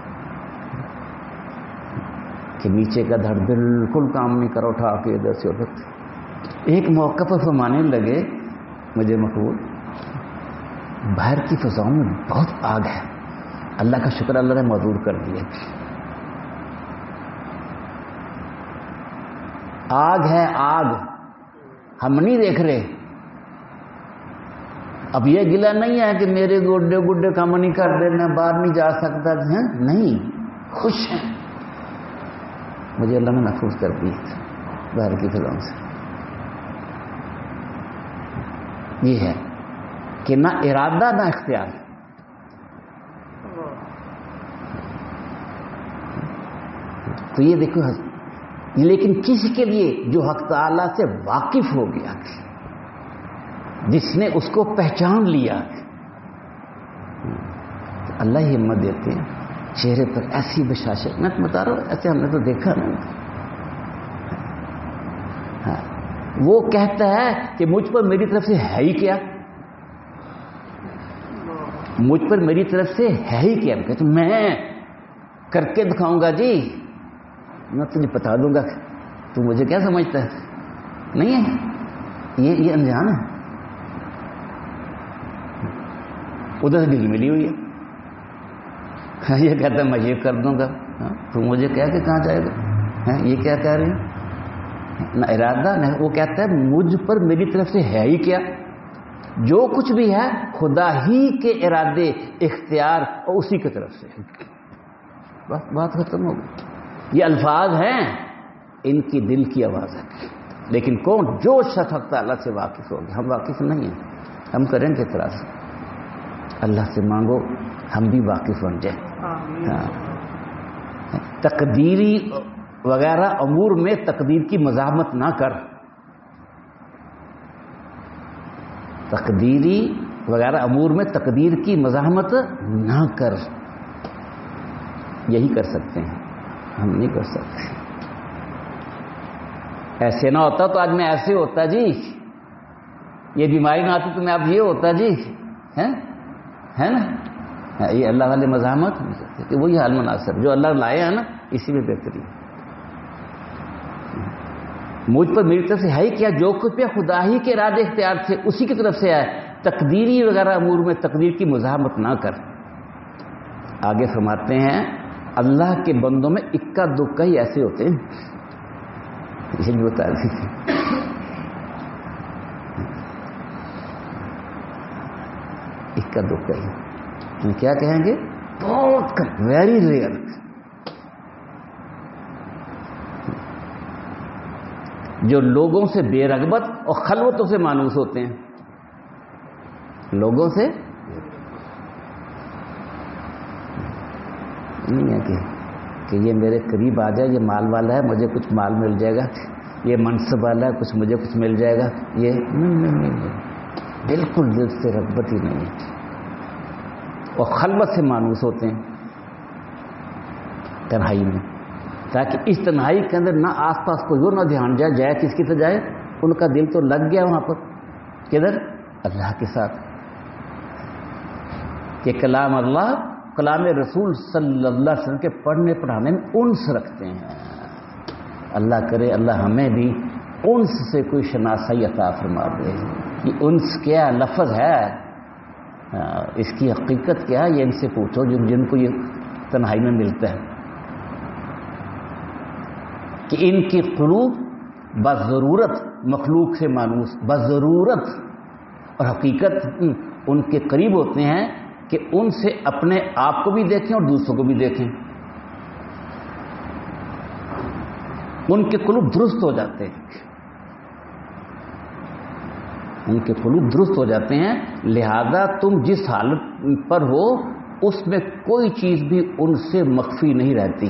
کہ نیچے کا دھڑ بالکل کام نہیں کرو اٹھا کے ادھر سے ادھر. ایک موقع پر فرمانے لگے مجھے مقبول باہر کی فضاؤں میں بہت آگ ہے اللہ کا شکر اللہ نے معذور کر دیا. آگ ہے آگ ہم نہیں دیکھ رہے. اب یہ گلا نہیں ہے کہ میرے گڈے گڈے کام نہیں کر دے میں باہر نہیں جا سکتا ہے نہیں خوش ہیں. مجھے اللہ نے محفوظ کر دی باہر کی فضاؤں سے. یہ ہے کہ نہ ارادہ نہ اختیار. تو یہ دیکھو لیکن کس کے لیے جو حق تعالیٰ سے واقف ہو گیا جس نے اس کو پہچان لیا تو اللہ ہی ہمت دیتے ہیں چہرے پر ایسی بشاشت. میں تو بتا رہا ہوں ایسے ہم نے تو دیکھا نہیں. ہاں وہ کہتا ہے کہ مجھ پر میری طرف سے ہے ہی کیا مجھ پر میری طرف سے ہے ہی کیا کہ میں کر کے دکھاؤں گا جی میں تجھے بتا دوں گا تو مجھے کیا سمجھتا ہے نہیں ہے. یہ یہ انجان ہے. ادھر سے ڈیل ملی ہوئی ہے یہ کہتا ہے میں یہ کر دوں گا. تو مجھے کہہ کے کہاں جائے گا؟ یہ کیا کہہ رہے ہیں؟ نہ ارادہ نہ، وہ کہتا ہے مجھ پر میری طرف سے ہے ہی کیا، جو کچھ بھی ہے خدا ہی کے ارادے اختیار اور اسی کی طرف سے، بس بات ختم ہو گئی۔ یہ الفاظ ہیں، ان کی دل کی آواز ہے، لیکن کون؟ جو شخص اللہ سے واقف ہوگا۔ ہم واقف نہیں ہیں، ہم کریں گے اعتراض؟ اللہ سے مانگو ہم بھی واقف بن جائیں۔ ہاں۔ تقدیری وغیرہ امور میں تقدیر کی مزاحمت نہ کر، تقدیری وغیرہ امور میں تقدیر کی مزاحمت نہ کر، یہی کر سکتے ہیں، ہم نہیں کر سکتے۔ ایسے نہ ہوتا تو آج میں ایسے ہوتا جی، یہ بیماری نہ آتی تو میں اب یہ ہوتا جی، ہے نا؟ یہ اللہ والے مزاحمت نہیں کرتے کہ وہی حال مناسب جو اللہ لائے ہیں نا، اسی میں بہتری۔ مجھ پر میری طرف سے ہے ہی کیا، جو کچھ بھی خدا ہی کے ارادے اختیار تھے اسی کی طرف سے ہے، تقدیری وغیرہ امور میں تقدیر کی مزاحمت نہ کر۔ آگے فرماتے ہیں اللہ کے بندوں میں اکا دکا ہی ایسے ہوتے ہیں، یہ بھی بتا دیتے اکا دکا ہی، کیا کہیں گے؟ بہت ویری ریئر، جو لوگوں سے بے رغبت اور خلوتوں سے مانوس ہوتے ہیں، لوگوں سے نہیں ہے کہ کہ یہ میرے قریب آ جائے، یہ مال والا ہے مجھے کچھ مال مل جائے گا، یہ منصب والا ہے کچھ مجھے کچھ مل جائے گا، یہ نہیں نہیں نہیں، بالکل دل سے رغبت ہی نہیں ہے، اور خلوت سے مانوس ہوتے ہیں تنہائی میں، تاکہ اس تنہائی کے اندر نہ آس پاس کوئی اور نہ دھیان جائے، جائے کس کی تو جائے، ان کا دل تو لگ گیا وہاں پر، کدھر؟ اللہ کے ساتھ، کہ کلام اللہ کلام رسول صلی اللہ علیہ وسلم کے پڑھنے پڑھانے میں انس رکھتے ہیں۔ اللہ کرے اللہ ہمیں بھی انس سے کوئی شناسائی عطا فرما دے۔ یہ انس کیا لفظ ہے، اس کی حقیقت کیا ہے، یہ ان سے پوچھو جن جن کو یہ تنہائی میں ملتا ہے، کہ ان کی قلوب بضرورت مخلوق سے مانوس، بضرورت، اور حقیقت ان کے قریب ہوتے ہیں کہ ان سے اپنے آپ کو بھی دیکھیں اور دوسروں کو بھی دیکھیں، ان کے قلوب درست ہو جاتے ہیں، ان کے قلوب درست ہو جاتے ہیں، لہذا تم جس حالت پر ہو اس میں کوئی چیز بھی ان سے مخفی نہیں رہتی۔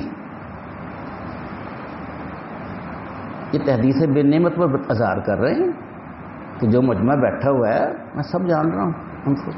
یہ تحدیث بے نعمت پر اظہار کر رہے ہیں کہ جو مجمع بیٹھا ہوا ہے میں سب جان رہا ہوں ان کو،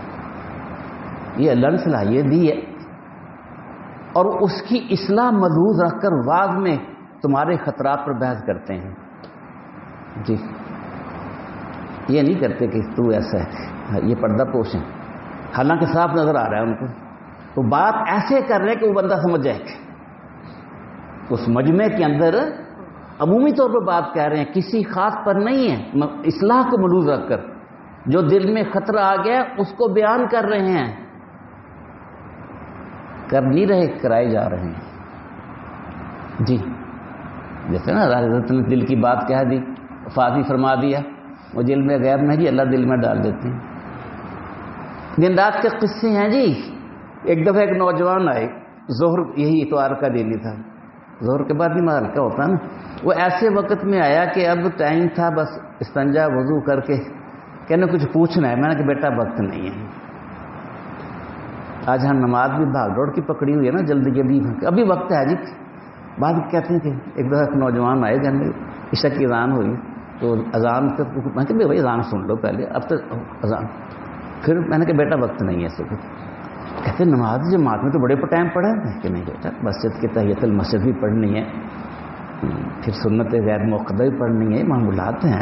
یہ اللہ نے صلاحیت دی ہے، اور اس کی اصلاح ملحوظ رکھ کر بعد میں تمہارے خطرات پر بحث کرتے ہیں جی، یہ نہیں کرتے کہ تو ایسا ہے، یہ پردہ پوش ہیں، حالانکہ صاف نظر آ رہا ہے ان کو، تو بات ایسے کر رہے ہیں کہ وہ بندہ سمجھ جائے، اس مجمع کے اندر عمومی طور پر بات کہہ رہے ہیں، کسی خاص پر نہیں ہے، اصلاح کو ملحوظ رکھ کر جو دل میں خطرہ آ گیا اس کو بیان کر رہے ہیں، کر نہیں رہے، کرائے جا رہے ہیں جی۔ جیسے نا حضرت نے دل کی بات کہہ دی، فاضی فرما دیا، وہ دل میں غیب نہیں جی، اللہ دل میں ڈال دیتے ہیں۔ دن رات کے قصے ہیں جی۔ ایک دفعہ ایک نوجوان آئے، ظہر یہی اتوار کا دن ہی تھا، ظہر کے بعد ہی مال کا ہوتا نا، وہ ایسے وقت میں آیا کہ اب ٹائم تھا، بس استنجا وضو کر کے کہنے کچھ پوچھنا ہے، میں نے کہا بیٹا وقت نہیں ہے، آج ہم نماز بھی بھاگ دوڑ کی پکڑی ہوئی ہے نا، جلدی جلدی ابھی وقت ہے جی۔ بعد کہتے ہیں کہ ایک دفعہ ایک نوجوان آئے، کہنے عشاء کی اذان ہوئی تو اذان تک میں کہ بھائی اذان سن لو پہلے، اب تک اذان، پھر میں نے کہا بیٹا وقت نہیں ہے اس وقت، کہتے نماز جماعت میں تو بڑے ٹائم پڑھا ہے کہ نہیں بیٹا، مسجد کی تحیت المسجد بھی پڑھنی ہے، پھر سنت غیر موقدہ بھی پڑھنی ہے، معمولات ہیں۔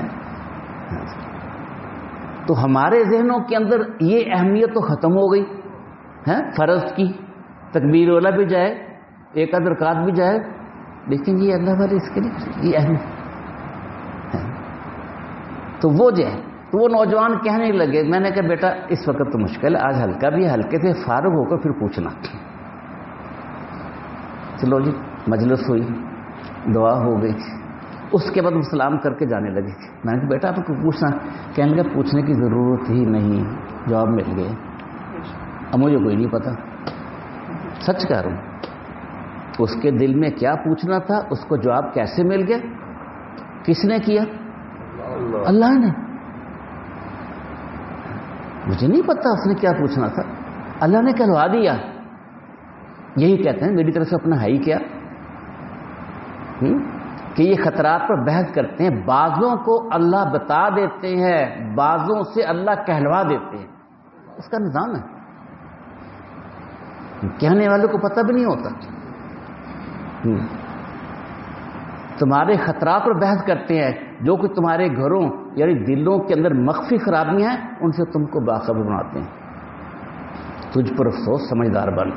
تو ہمارے ذہنوں کے اندر یہ اہمیت تو ختم ہو گئی ہے، فرض کی تکبیر اولا بھی جائے، ایک آدھ رکعت بھی جائے، لیکن یہ اللہ والے اس کے لیے یہ اہمیت ہے۔ تو وہ جو ہے، تو وہ نوجوان کہنے لگے، میں نے کہا بیٹا اس وقت تو مشکل ہے، آج ہلکا بھی ہے، ہلکے سے فارغ ہو کر پھر پوچھنا۔ چلو جی مجلس ہوئی، دعا ہو گئی، اس کے بعد وہ سلام کر کے جانے لگے. میں نے کہا بیٹا آپ کو پوچھنا؟ کہنے لگا پوچھنے کی ضرورت ہی نہیں، جواب مل گئے. اب مجھے کوئی نہیں پتا، سچ کہہ رہا ہوں. اس کے دل میں کیا پوچھنا تھا، اس کو جواب کیسے مل گیا؟ کس نے کیا؟ اللہ نے. مجھے نہیں پتا اس نے کیا پوچھنا تھا، اللہ نے کہلوا دیا. یہی کہتے ہیں میری طرف سے اپنا ہے ہی کیا کہ یہ خطرات پر بحث کرتے ہیں. بعضوں کو اللہ بتا دیتے ہیں، بعضوں سے اللہ کہلوا دیتے ہیں. اس کا نظام ہے، کہنے والوں کو پتہ بھی نہیں ہوتا. تمہارے خطرات پر بحث کرتے ہیں، جو کہ تمہارے گھروں یعنی دلوں کے اندر مخفی خرابیاں ہیں ان سے تم کو باخبر بناتے ہیں. تجھ پر افسوس، سمجھدار بن.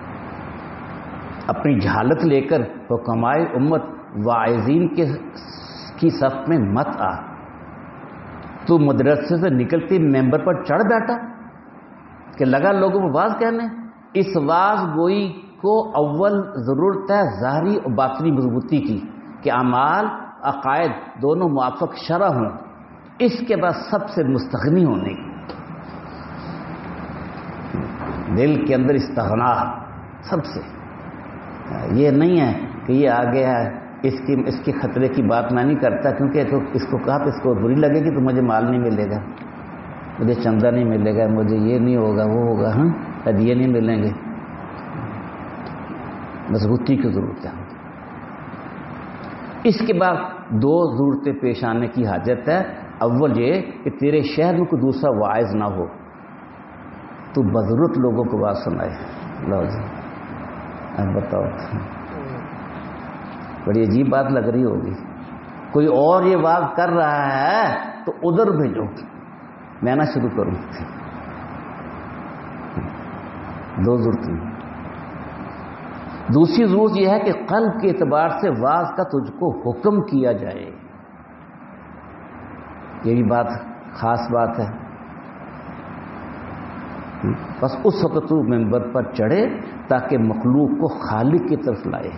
اپنی جہالت لے کر حکمائے امت واعظین کے کی صف میں مت آ. تو مدرسے سے نکلتی ممبر پر چڑھ بیٹھا کہ لگا لوگوں کو واز کہنے. اس واز گوئی کو اول ضرورت ہے ظاہری اور باطنی مضبوطی کی، کہ اعمال عقائد دونوں موافق شرع ہوں. اس کے بعد سب سے مستغنی ہونے کی، دل کے اندر استغنا سب سے. یہ نہیں ہے کہ یہ آ گیا ہے اس کی اس کے خطرے کی بات میں نہیں کرتا، کیونکہ اس کو کہا تو اس کو بری لگے گی تو مجھے مال نہیں ملے گا، مجھے چندہ نہیں ملے گا، مجھے یہ نہیں ہوگا وہ ہوگا، ہاں ہدیے نہیں ملیں گے. مضبوطی کی ضرورت ہے. اس کے بعد دو ضرورتیں پیش آنے کی حاجت ہے. اول یہ کہ تیرے شہر میں کوئی دوسرا واعظ نہ ہو، تو بضرورت لوگوں کو بات سنائے. لو جی اب بتاؤ، بڑی عجیب بات لگ رہی ہوگی. کوئی اور یہ بات کر رہا ہے تو ادھر بھیجو، میں نہ شروع کروں. دو ضرورتیں. دوسری ضرورت یہ ہے کہ قلب کے اعتبار سے واز کا تجھ کو حکم کیا جائے. یہ بھی بات خاص بات ہے. بس اس وقت تو ممبر پر چڑھے تاکہ مخلوق کو خالق کی طرف لائے.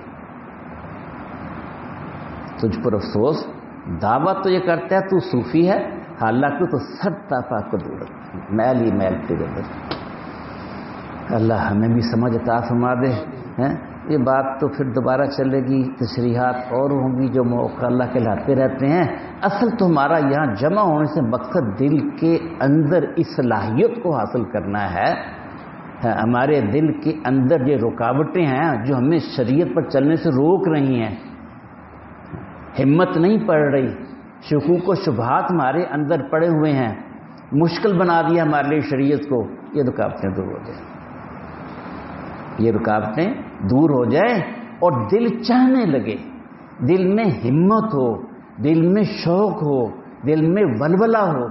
تجھ پر افسوس، دعویٰ تو یہ کرتا ہے تو صوفی ہے، حالانکہ تو سب تافا کو دور میل ہی میل کے اندر. اللہ ہمیں بھی سمجھ عطا فرما دے. یہ بات تو پھر دوبارہ چلے گی، تشریحات اور ہوں گی جو موقع اللہ کے لاتے رہتے ہیں. اصل تو ہمارا یہاں جمع ہونے سے مقصد دل کے اندر اصلاحیت کو حاصل کرنا ہے. ہمارے دل کے اندر یہ رکاوٹیں ہیں جو ہمیں شریعت پر چلنے سے روک رہی ہیں، ہمت نہیں پڑ رہی، شکوک و شبہات ہمارے اندر پڑے ہوئے ہیں، مشکل بنا دیا ہمارے لیے شریعت کو. یہ رکاوٹیں دور ہو جائیں، یہ رکاوٹیں دور ہو جائیں اور دل چاہنے لگے، دل میں ہمت ہو، دل میں شوق ہو، دل میں ولولہ ہو.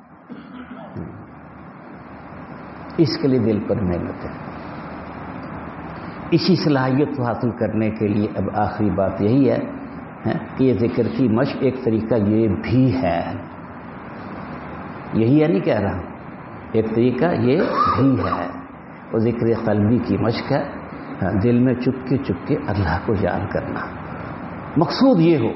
اس کے لیے دل پر محنت ہے. اسی صلاحیت کو حاصل کرنے کے لیے اب آخری بات یہی ہے کہ یہ ذکر کی مشق ایک طریقہ یہ بھی ہے. یہی ہے نہیں کہہ رہا، ایک طریقہ یہ بھی ہے. وہ ذکر قلبی کی مشق ہے، دل میں چپ کے چپ کے اللہ کو یاد کرنا. مقصود یہ ہو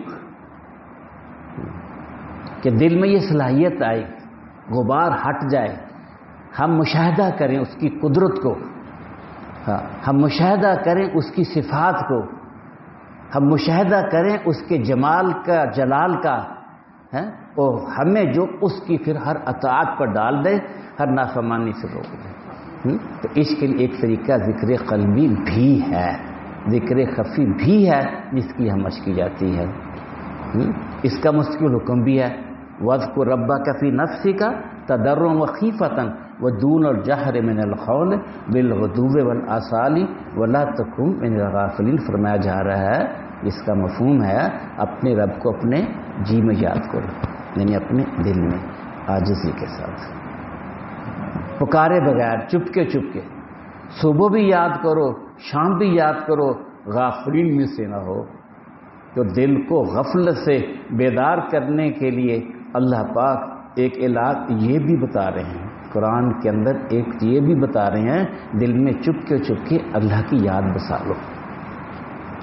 کہ دل میں یہ صلاحیت آئے، غبار ہٹ جائے، ہم مشاہدہ کریں اس کی قدرت کو، ہم مشاہدہ کریں اس کی صفات کو، ہم مشاہدہ کریں اس کے جمال کا، جلال کا، اور ہمیں جو اس کی پھر ہر اطاعت پر ڈال دے، ہر نافرمانی سے روک دے. تو اس کے لیے ایک طریقہ ذکر قلبی بھی ہے، ذکر خفی بھی ہے جس کی ہم مشق کی جاتی ہے. اس کا مستقل حکم بھی ہے، وَاذْكُرْ رَبَّكَ فِي نَفْسِكَ تَضَرُّعًا وَخِيفَةً وَدُونَ الْجَهْرِ مِنَ الْقَوْلِ بِالْغُدُوِّ وَالْآصَالِ وَلَا تَكُن مِنَ الْغَافِلِينَ. فرمایا جا رہا ہے، اس کا مفہوم ہے اپنے رب کو اپنے جی میں یاد کرو، یعنی اپنے دل میں عاجزی کے ساتھ، پکارے بغیر، چپ کے چپ کے. صبح بھی یاد کرو، شام بھی یاد کرو، غافلین میں سے نہ ہو. تو دل کو غفلت سے بیدار کرنے کے لیے اللہ پاک ایک علاج یہ بھی بتا رہے ہیں قرآن کے اندر، ایک یہ بھی بتا رہے ہیں دل میں چپ کے چپ کے اللہ کی یاد بسا لو.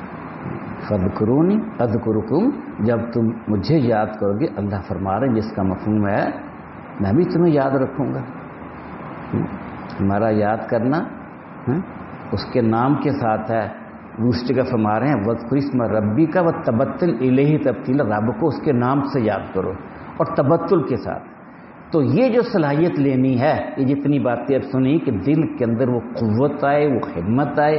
فذکرونی اذکرکم، جب تم مجھے یاد کرو گے، اللہ فرما رہے ہیں جس کا مفہوم ہے میں بھی تمہیں یاد رکھوں گا۔ ہمارا یاد کرنا اس کے نام کے ساتھ ہے۔ دوسری جگہ فرما رہے ہیں وَاذْكُرِ اسْمَ رَبِّكَ وَتَبَتَّلْ إِلَيْهِ تَبْتِيلًا، رب کو اس کے نام سے یاد کرو اور تبتل کے ساتھ۔ تو یہ جو صلاحیت لینی ہے، یہ جتنی باتیں اب سنی کہ دل کے اندر وہ قوت آئے، وہ ہمت آئے،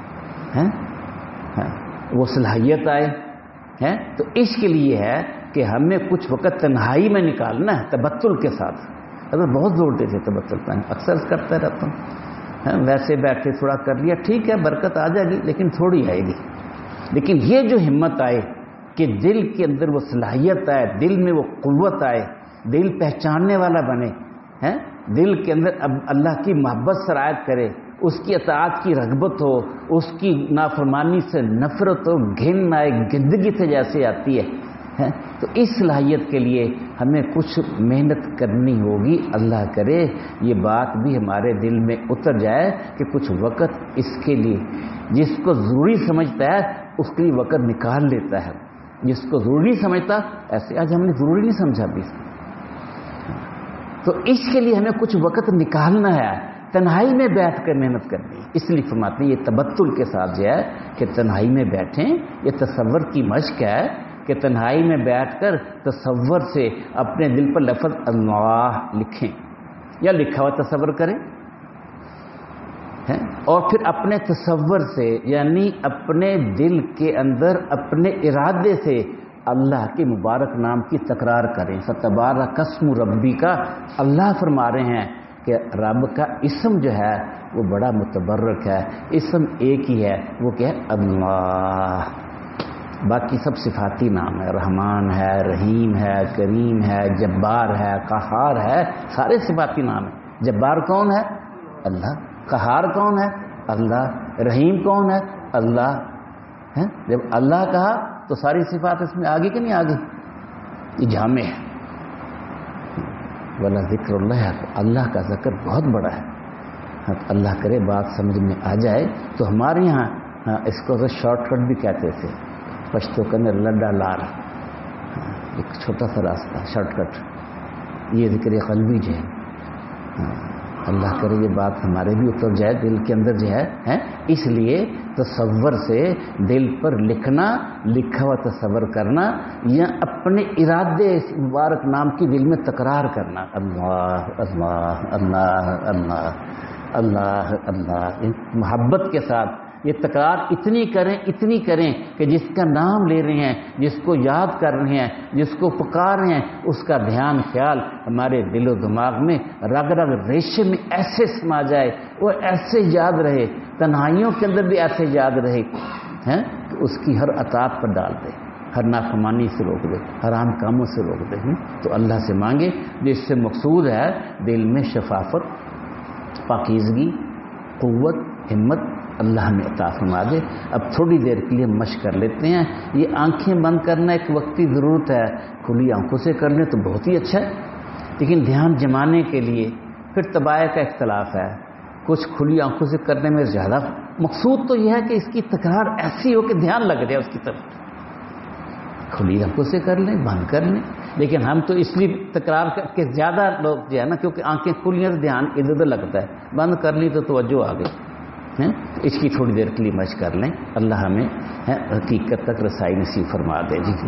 وہ صلاحیت آئے، ہے تو اس کے لیے ہے کہ ہمیں کچھ وقت تنہائی میں نکالنا ہے تبتل کے ساتھ۔ اگر بہت زور دیتے تبتل پہ، اکثر کرتا رہتا ہوں، ویسے بیٹھے تھوڑا کر لیا، ٹھیک ہے برکت آ جائے گی لیکن تھوڑی آئے گی۔ لیکن یہ جو ہمت آئے کہ دل کے اندر وہ صلاحیت آئے، دل میں وہ قوت آئے، دل پہچاننے والا بنے، ہے دل کے اندر اب اللہ کی محبت سرایت کرے، اس کی اطاعت کی رغبت ہو، اس کی نافرمانی سے نفرت ہو، گھن آئے گندگی سے جیسے آتی ہے، تو اس صلاحیت کے لیے ہمیں کچھ محنت کرنی ہوگی۔ اللہ کرے یہ بات بھی ہمارے دل میں اتر جائے کہ کچھ وقت اس کے لیے، جس کو ضروری سمجھتا ہے اس کے لیے وقت نکال لیتا ہے، جس کو ضروری سمجھتا ایسے آج ہم نے ضروری نہیں سمجھا بھی، تو اس کے لیے ہمیں کچھ وقت نکالنا ہے، تنہائی میں بیٹھ کر محنت کرنی ہے۔ اس لیے فرماتے ہیں یہ تبتل کے ساتھ جو ہے کہ تنہائی میں بیٹھیں، یہ تصور کی مشق ہے کہ تنہائی میں بیٹھ کر تصور سے اپنے دل پر لفظ اللہ لکھیں یا لکھا ہوا تصور کریں، اور پھر اپنے تصور سے یعنی اپنے دل کے اندر اپنے ارادے سے اللہ کے مبارک نام کی تکرار کریں۔ فتبارک اسم ربی کا، اللہ فرما رہے ہیں کہ رب کا اسم جو ہے وہ بڑا متبرک ہے، اسم ایک ہی ہے، وہ کیا ہے اللہ، باقی سب صفاتی نام ہے، رحمان ہے، رحیم ہے، کریم ہے، جبار ہے، قہار ہے، سارے صفاتی نام ہیں۔ جبار کون ہے؟ اللہ۔ قہار کون ہے؟ اللہ۔ رحیم کون ہے؟ اللہ۔ ہے جب اللہ کہا تو ساری صفات اس میں آگے کہ نہیں آگے؟ یہ جامع ہے۔ وَلَا ذِكْرُ اللَّهِ، اللہ کا ذکر بہت بڑا ہے۔ اللہ کرے بات سمجھ میں آ جائے تو ہمارے یہاں اس کو شارٹ کٹ بھی کہتے تھے، پشتو کے اندر لڈا لار، ایک چھوٹا سا راستہ شارٹ کٹ، یہ ذکر قلبی جو ہے، اللہ کرے یہ بات ہمارے بھی اتر جائے دل کے اندر جو ہے، اس لیے تصور سے دل پر لکھنا، لکھا ہوا تصور کرنا یا اپنے ارادے اس مبارک نام کی دل میں تکرار کرنا، اللہ اللہ اللہ اللہ اللہ اللہ، محبت کے ساتھ یہ تکرار اتنی کریں اتنی کریں کہ جس کا نام لے رہے ہیں، جس کو یاد کر رہے ہیں، جس کو پکار رہے ہیں، اس کا دھیان خیال ہمارے دل و دماغ میں رگ رگ ریشے میں ایسے سما جائے، وہ ایسے یاد رہے، تنہائیوں کے اندر بھی ایسے یاد رہے ہیں کہ اس کی ہر اطاعت پر ڈال دے، ہر نافرمانی سے روک دے، حرام کاموں سے روک دے۔ تو اللہ سے مانگے جس سے مقصود ہے دل میں شفافت، پاکیزگی، قوت، ہمت اللہ ہمیں عطا فرما دے۔ اب تھوڑی دیر کے لیے مشق کر لیتے ہیں۔ یہ آنکھیں بند کرنا ایک وقتی ضرورت ہے، کھلی آنکھوں سے کر لیں تو بہت ہی اچھا ہے، لیکن دھیان جمانے کے لیے پھر طباع کا اختلاف ہے، کچھ کھلی آنکھوں سے کرنے میں زیادہ مقصود تو یہ ہے کہ اس کی تکرار ایسی ہو کہ دھیان لگ جائے اس کی طرف۔ کھلی آنکھوں سے کر لیں، بند کر لیں، لیکن ہم تو اس لیے تکرار کر کے زیادہ لوگ جو ہے نا، کیونکہ آنکھیں کھلی ہیں تو دھیان ادھر ادھر لگتا ہے، بند کر لی تو توجہ آ گئی۔ اس کی تھوڑی دیر کے لیے مشق کر لیں، اللہ ہمیں حقیقت تک رسائی نصیب فرما دے جی۔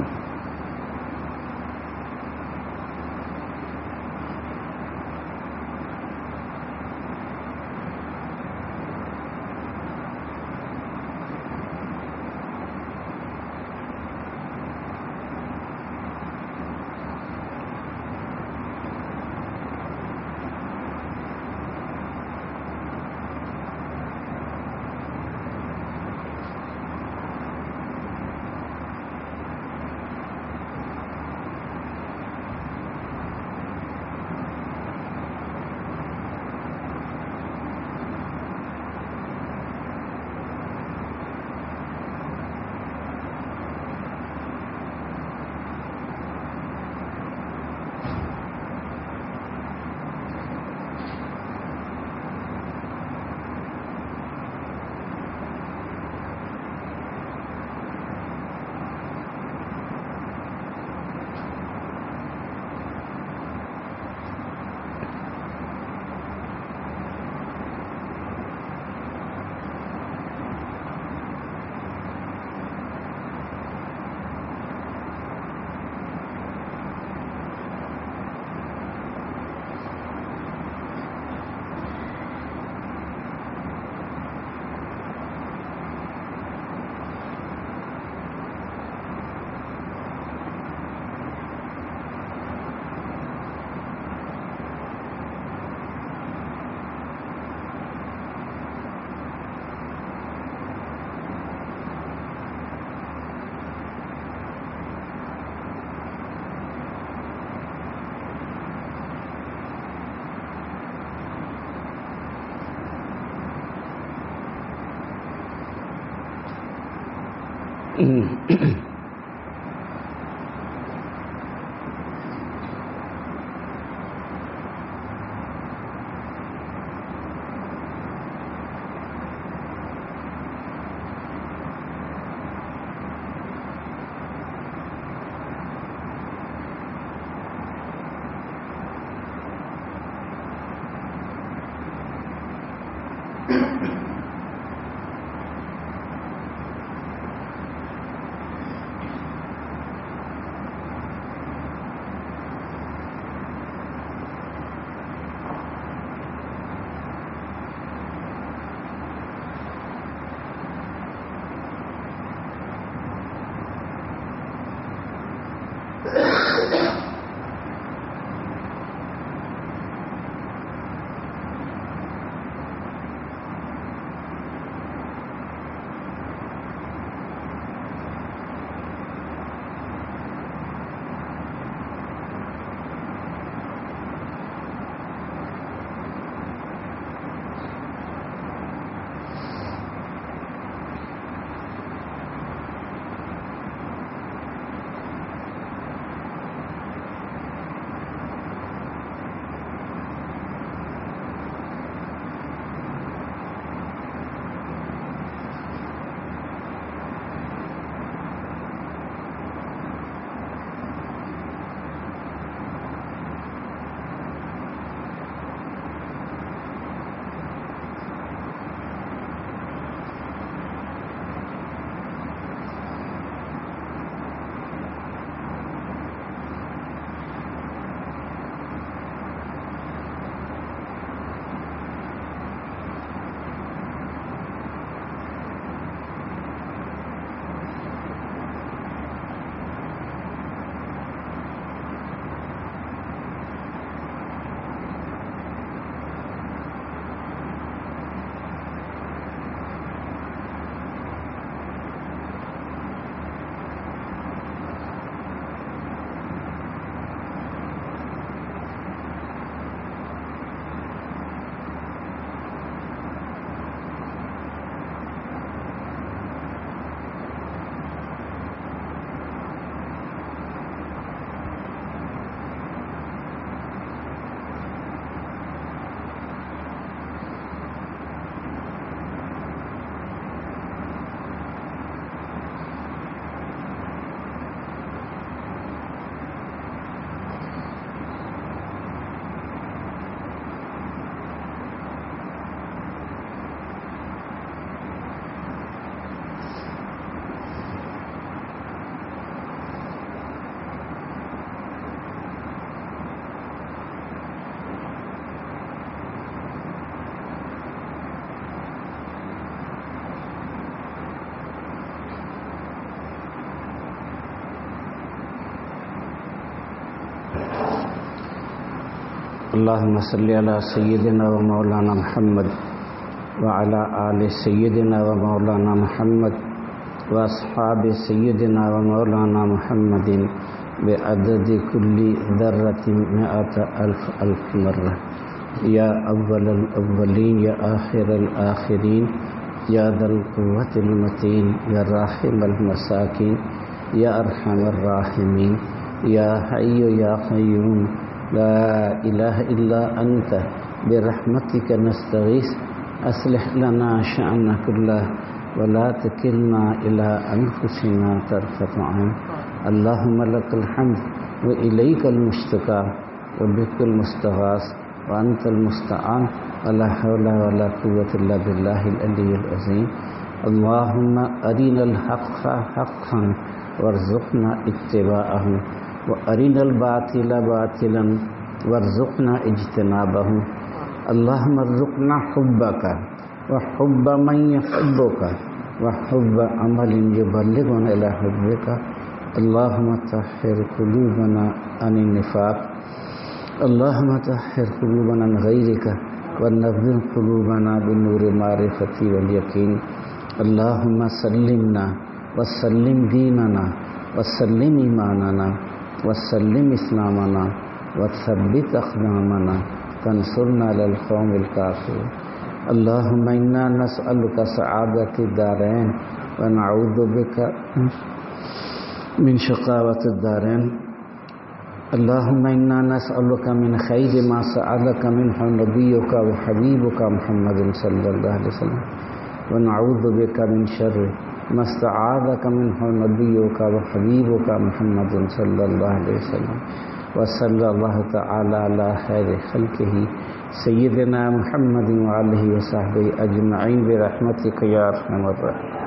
اللهم صل على سيدنا ومولانا محمد وعلى آل سيدنا ومولانا محمد وأصحاب سيدنا ومولانا محمد بعدد كل ذرة مئة ألف ألف مرة. يا أول الأولين يا آخر الآخرين يا ذا القوة المتين يا راحم المساكين يا أرحم الراحمين يا حي يا قيوم لا إله إلا أنت برحمتك نستغيث أصلح لنا شأننا كله ولا تكلنا إلى أنفسنا طرفة عين. اللهم لك الحمد وإليك المشتكى وبك المستغاث وأنت المستعان ولا حول ولا قوة إلا بالله العلي العظيم. اللهم أرنا الحق حقا وارزقنا اتباعه وأرنا الباطل باطلا وارزقنا اجتنابه. اللهم ارزقنا حبك وحب من يحبك وحب عمل يبلغنا إلى حبك. اللهم طهر قلوبنا عن النفاق. اللهم طهر قلوبنا عن غيرك ونور قلوبنا بنور المعرفة واليقين. اللهم سلمنا وسلم ديننا وسلم إيماننا وسلم إسلامنا وثبت أقدامنا فانصرنا على القوم الكافرين. اللهم إنا نسألك سعادة الدارين ونعوذ بك من شقاوة الدارين اللهم إنا نسألك من خير ما سألك منه نبيك وحبيبك محمد صلى الله عليه وسلم ونعوذ بك من شر ما استعاذك منه نبيك وحبيبك محمد صلى الله عليه وسلم وصلى الله تعالى على خير خلقه سيدنا محمد وآله وصحبه أجمعين برحمتك يا أرحم الراحمين.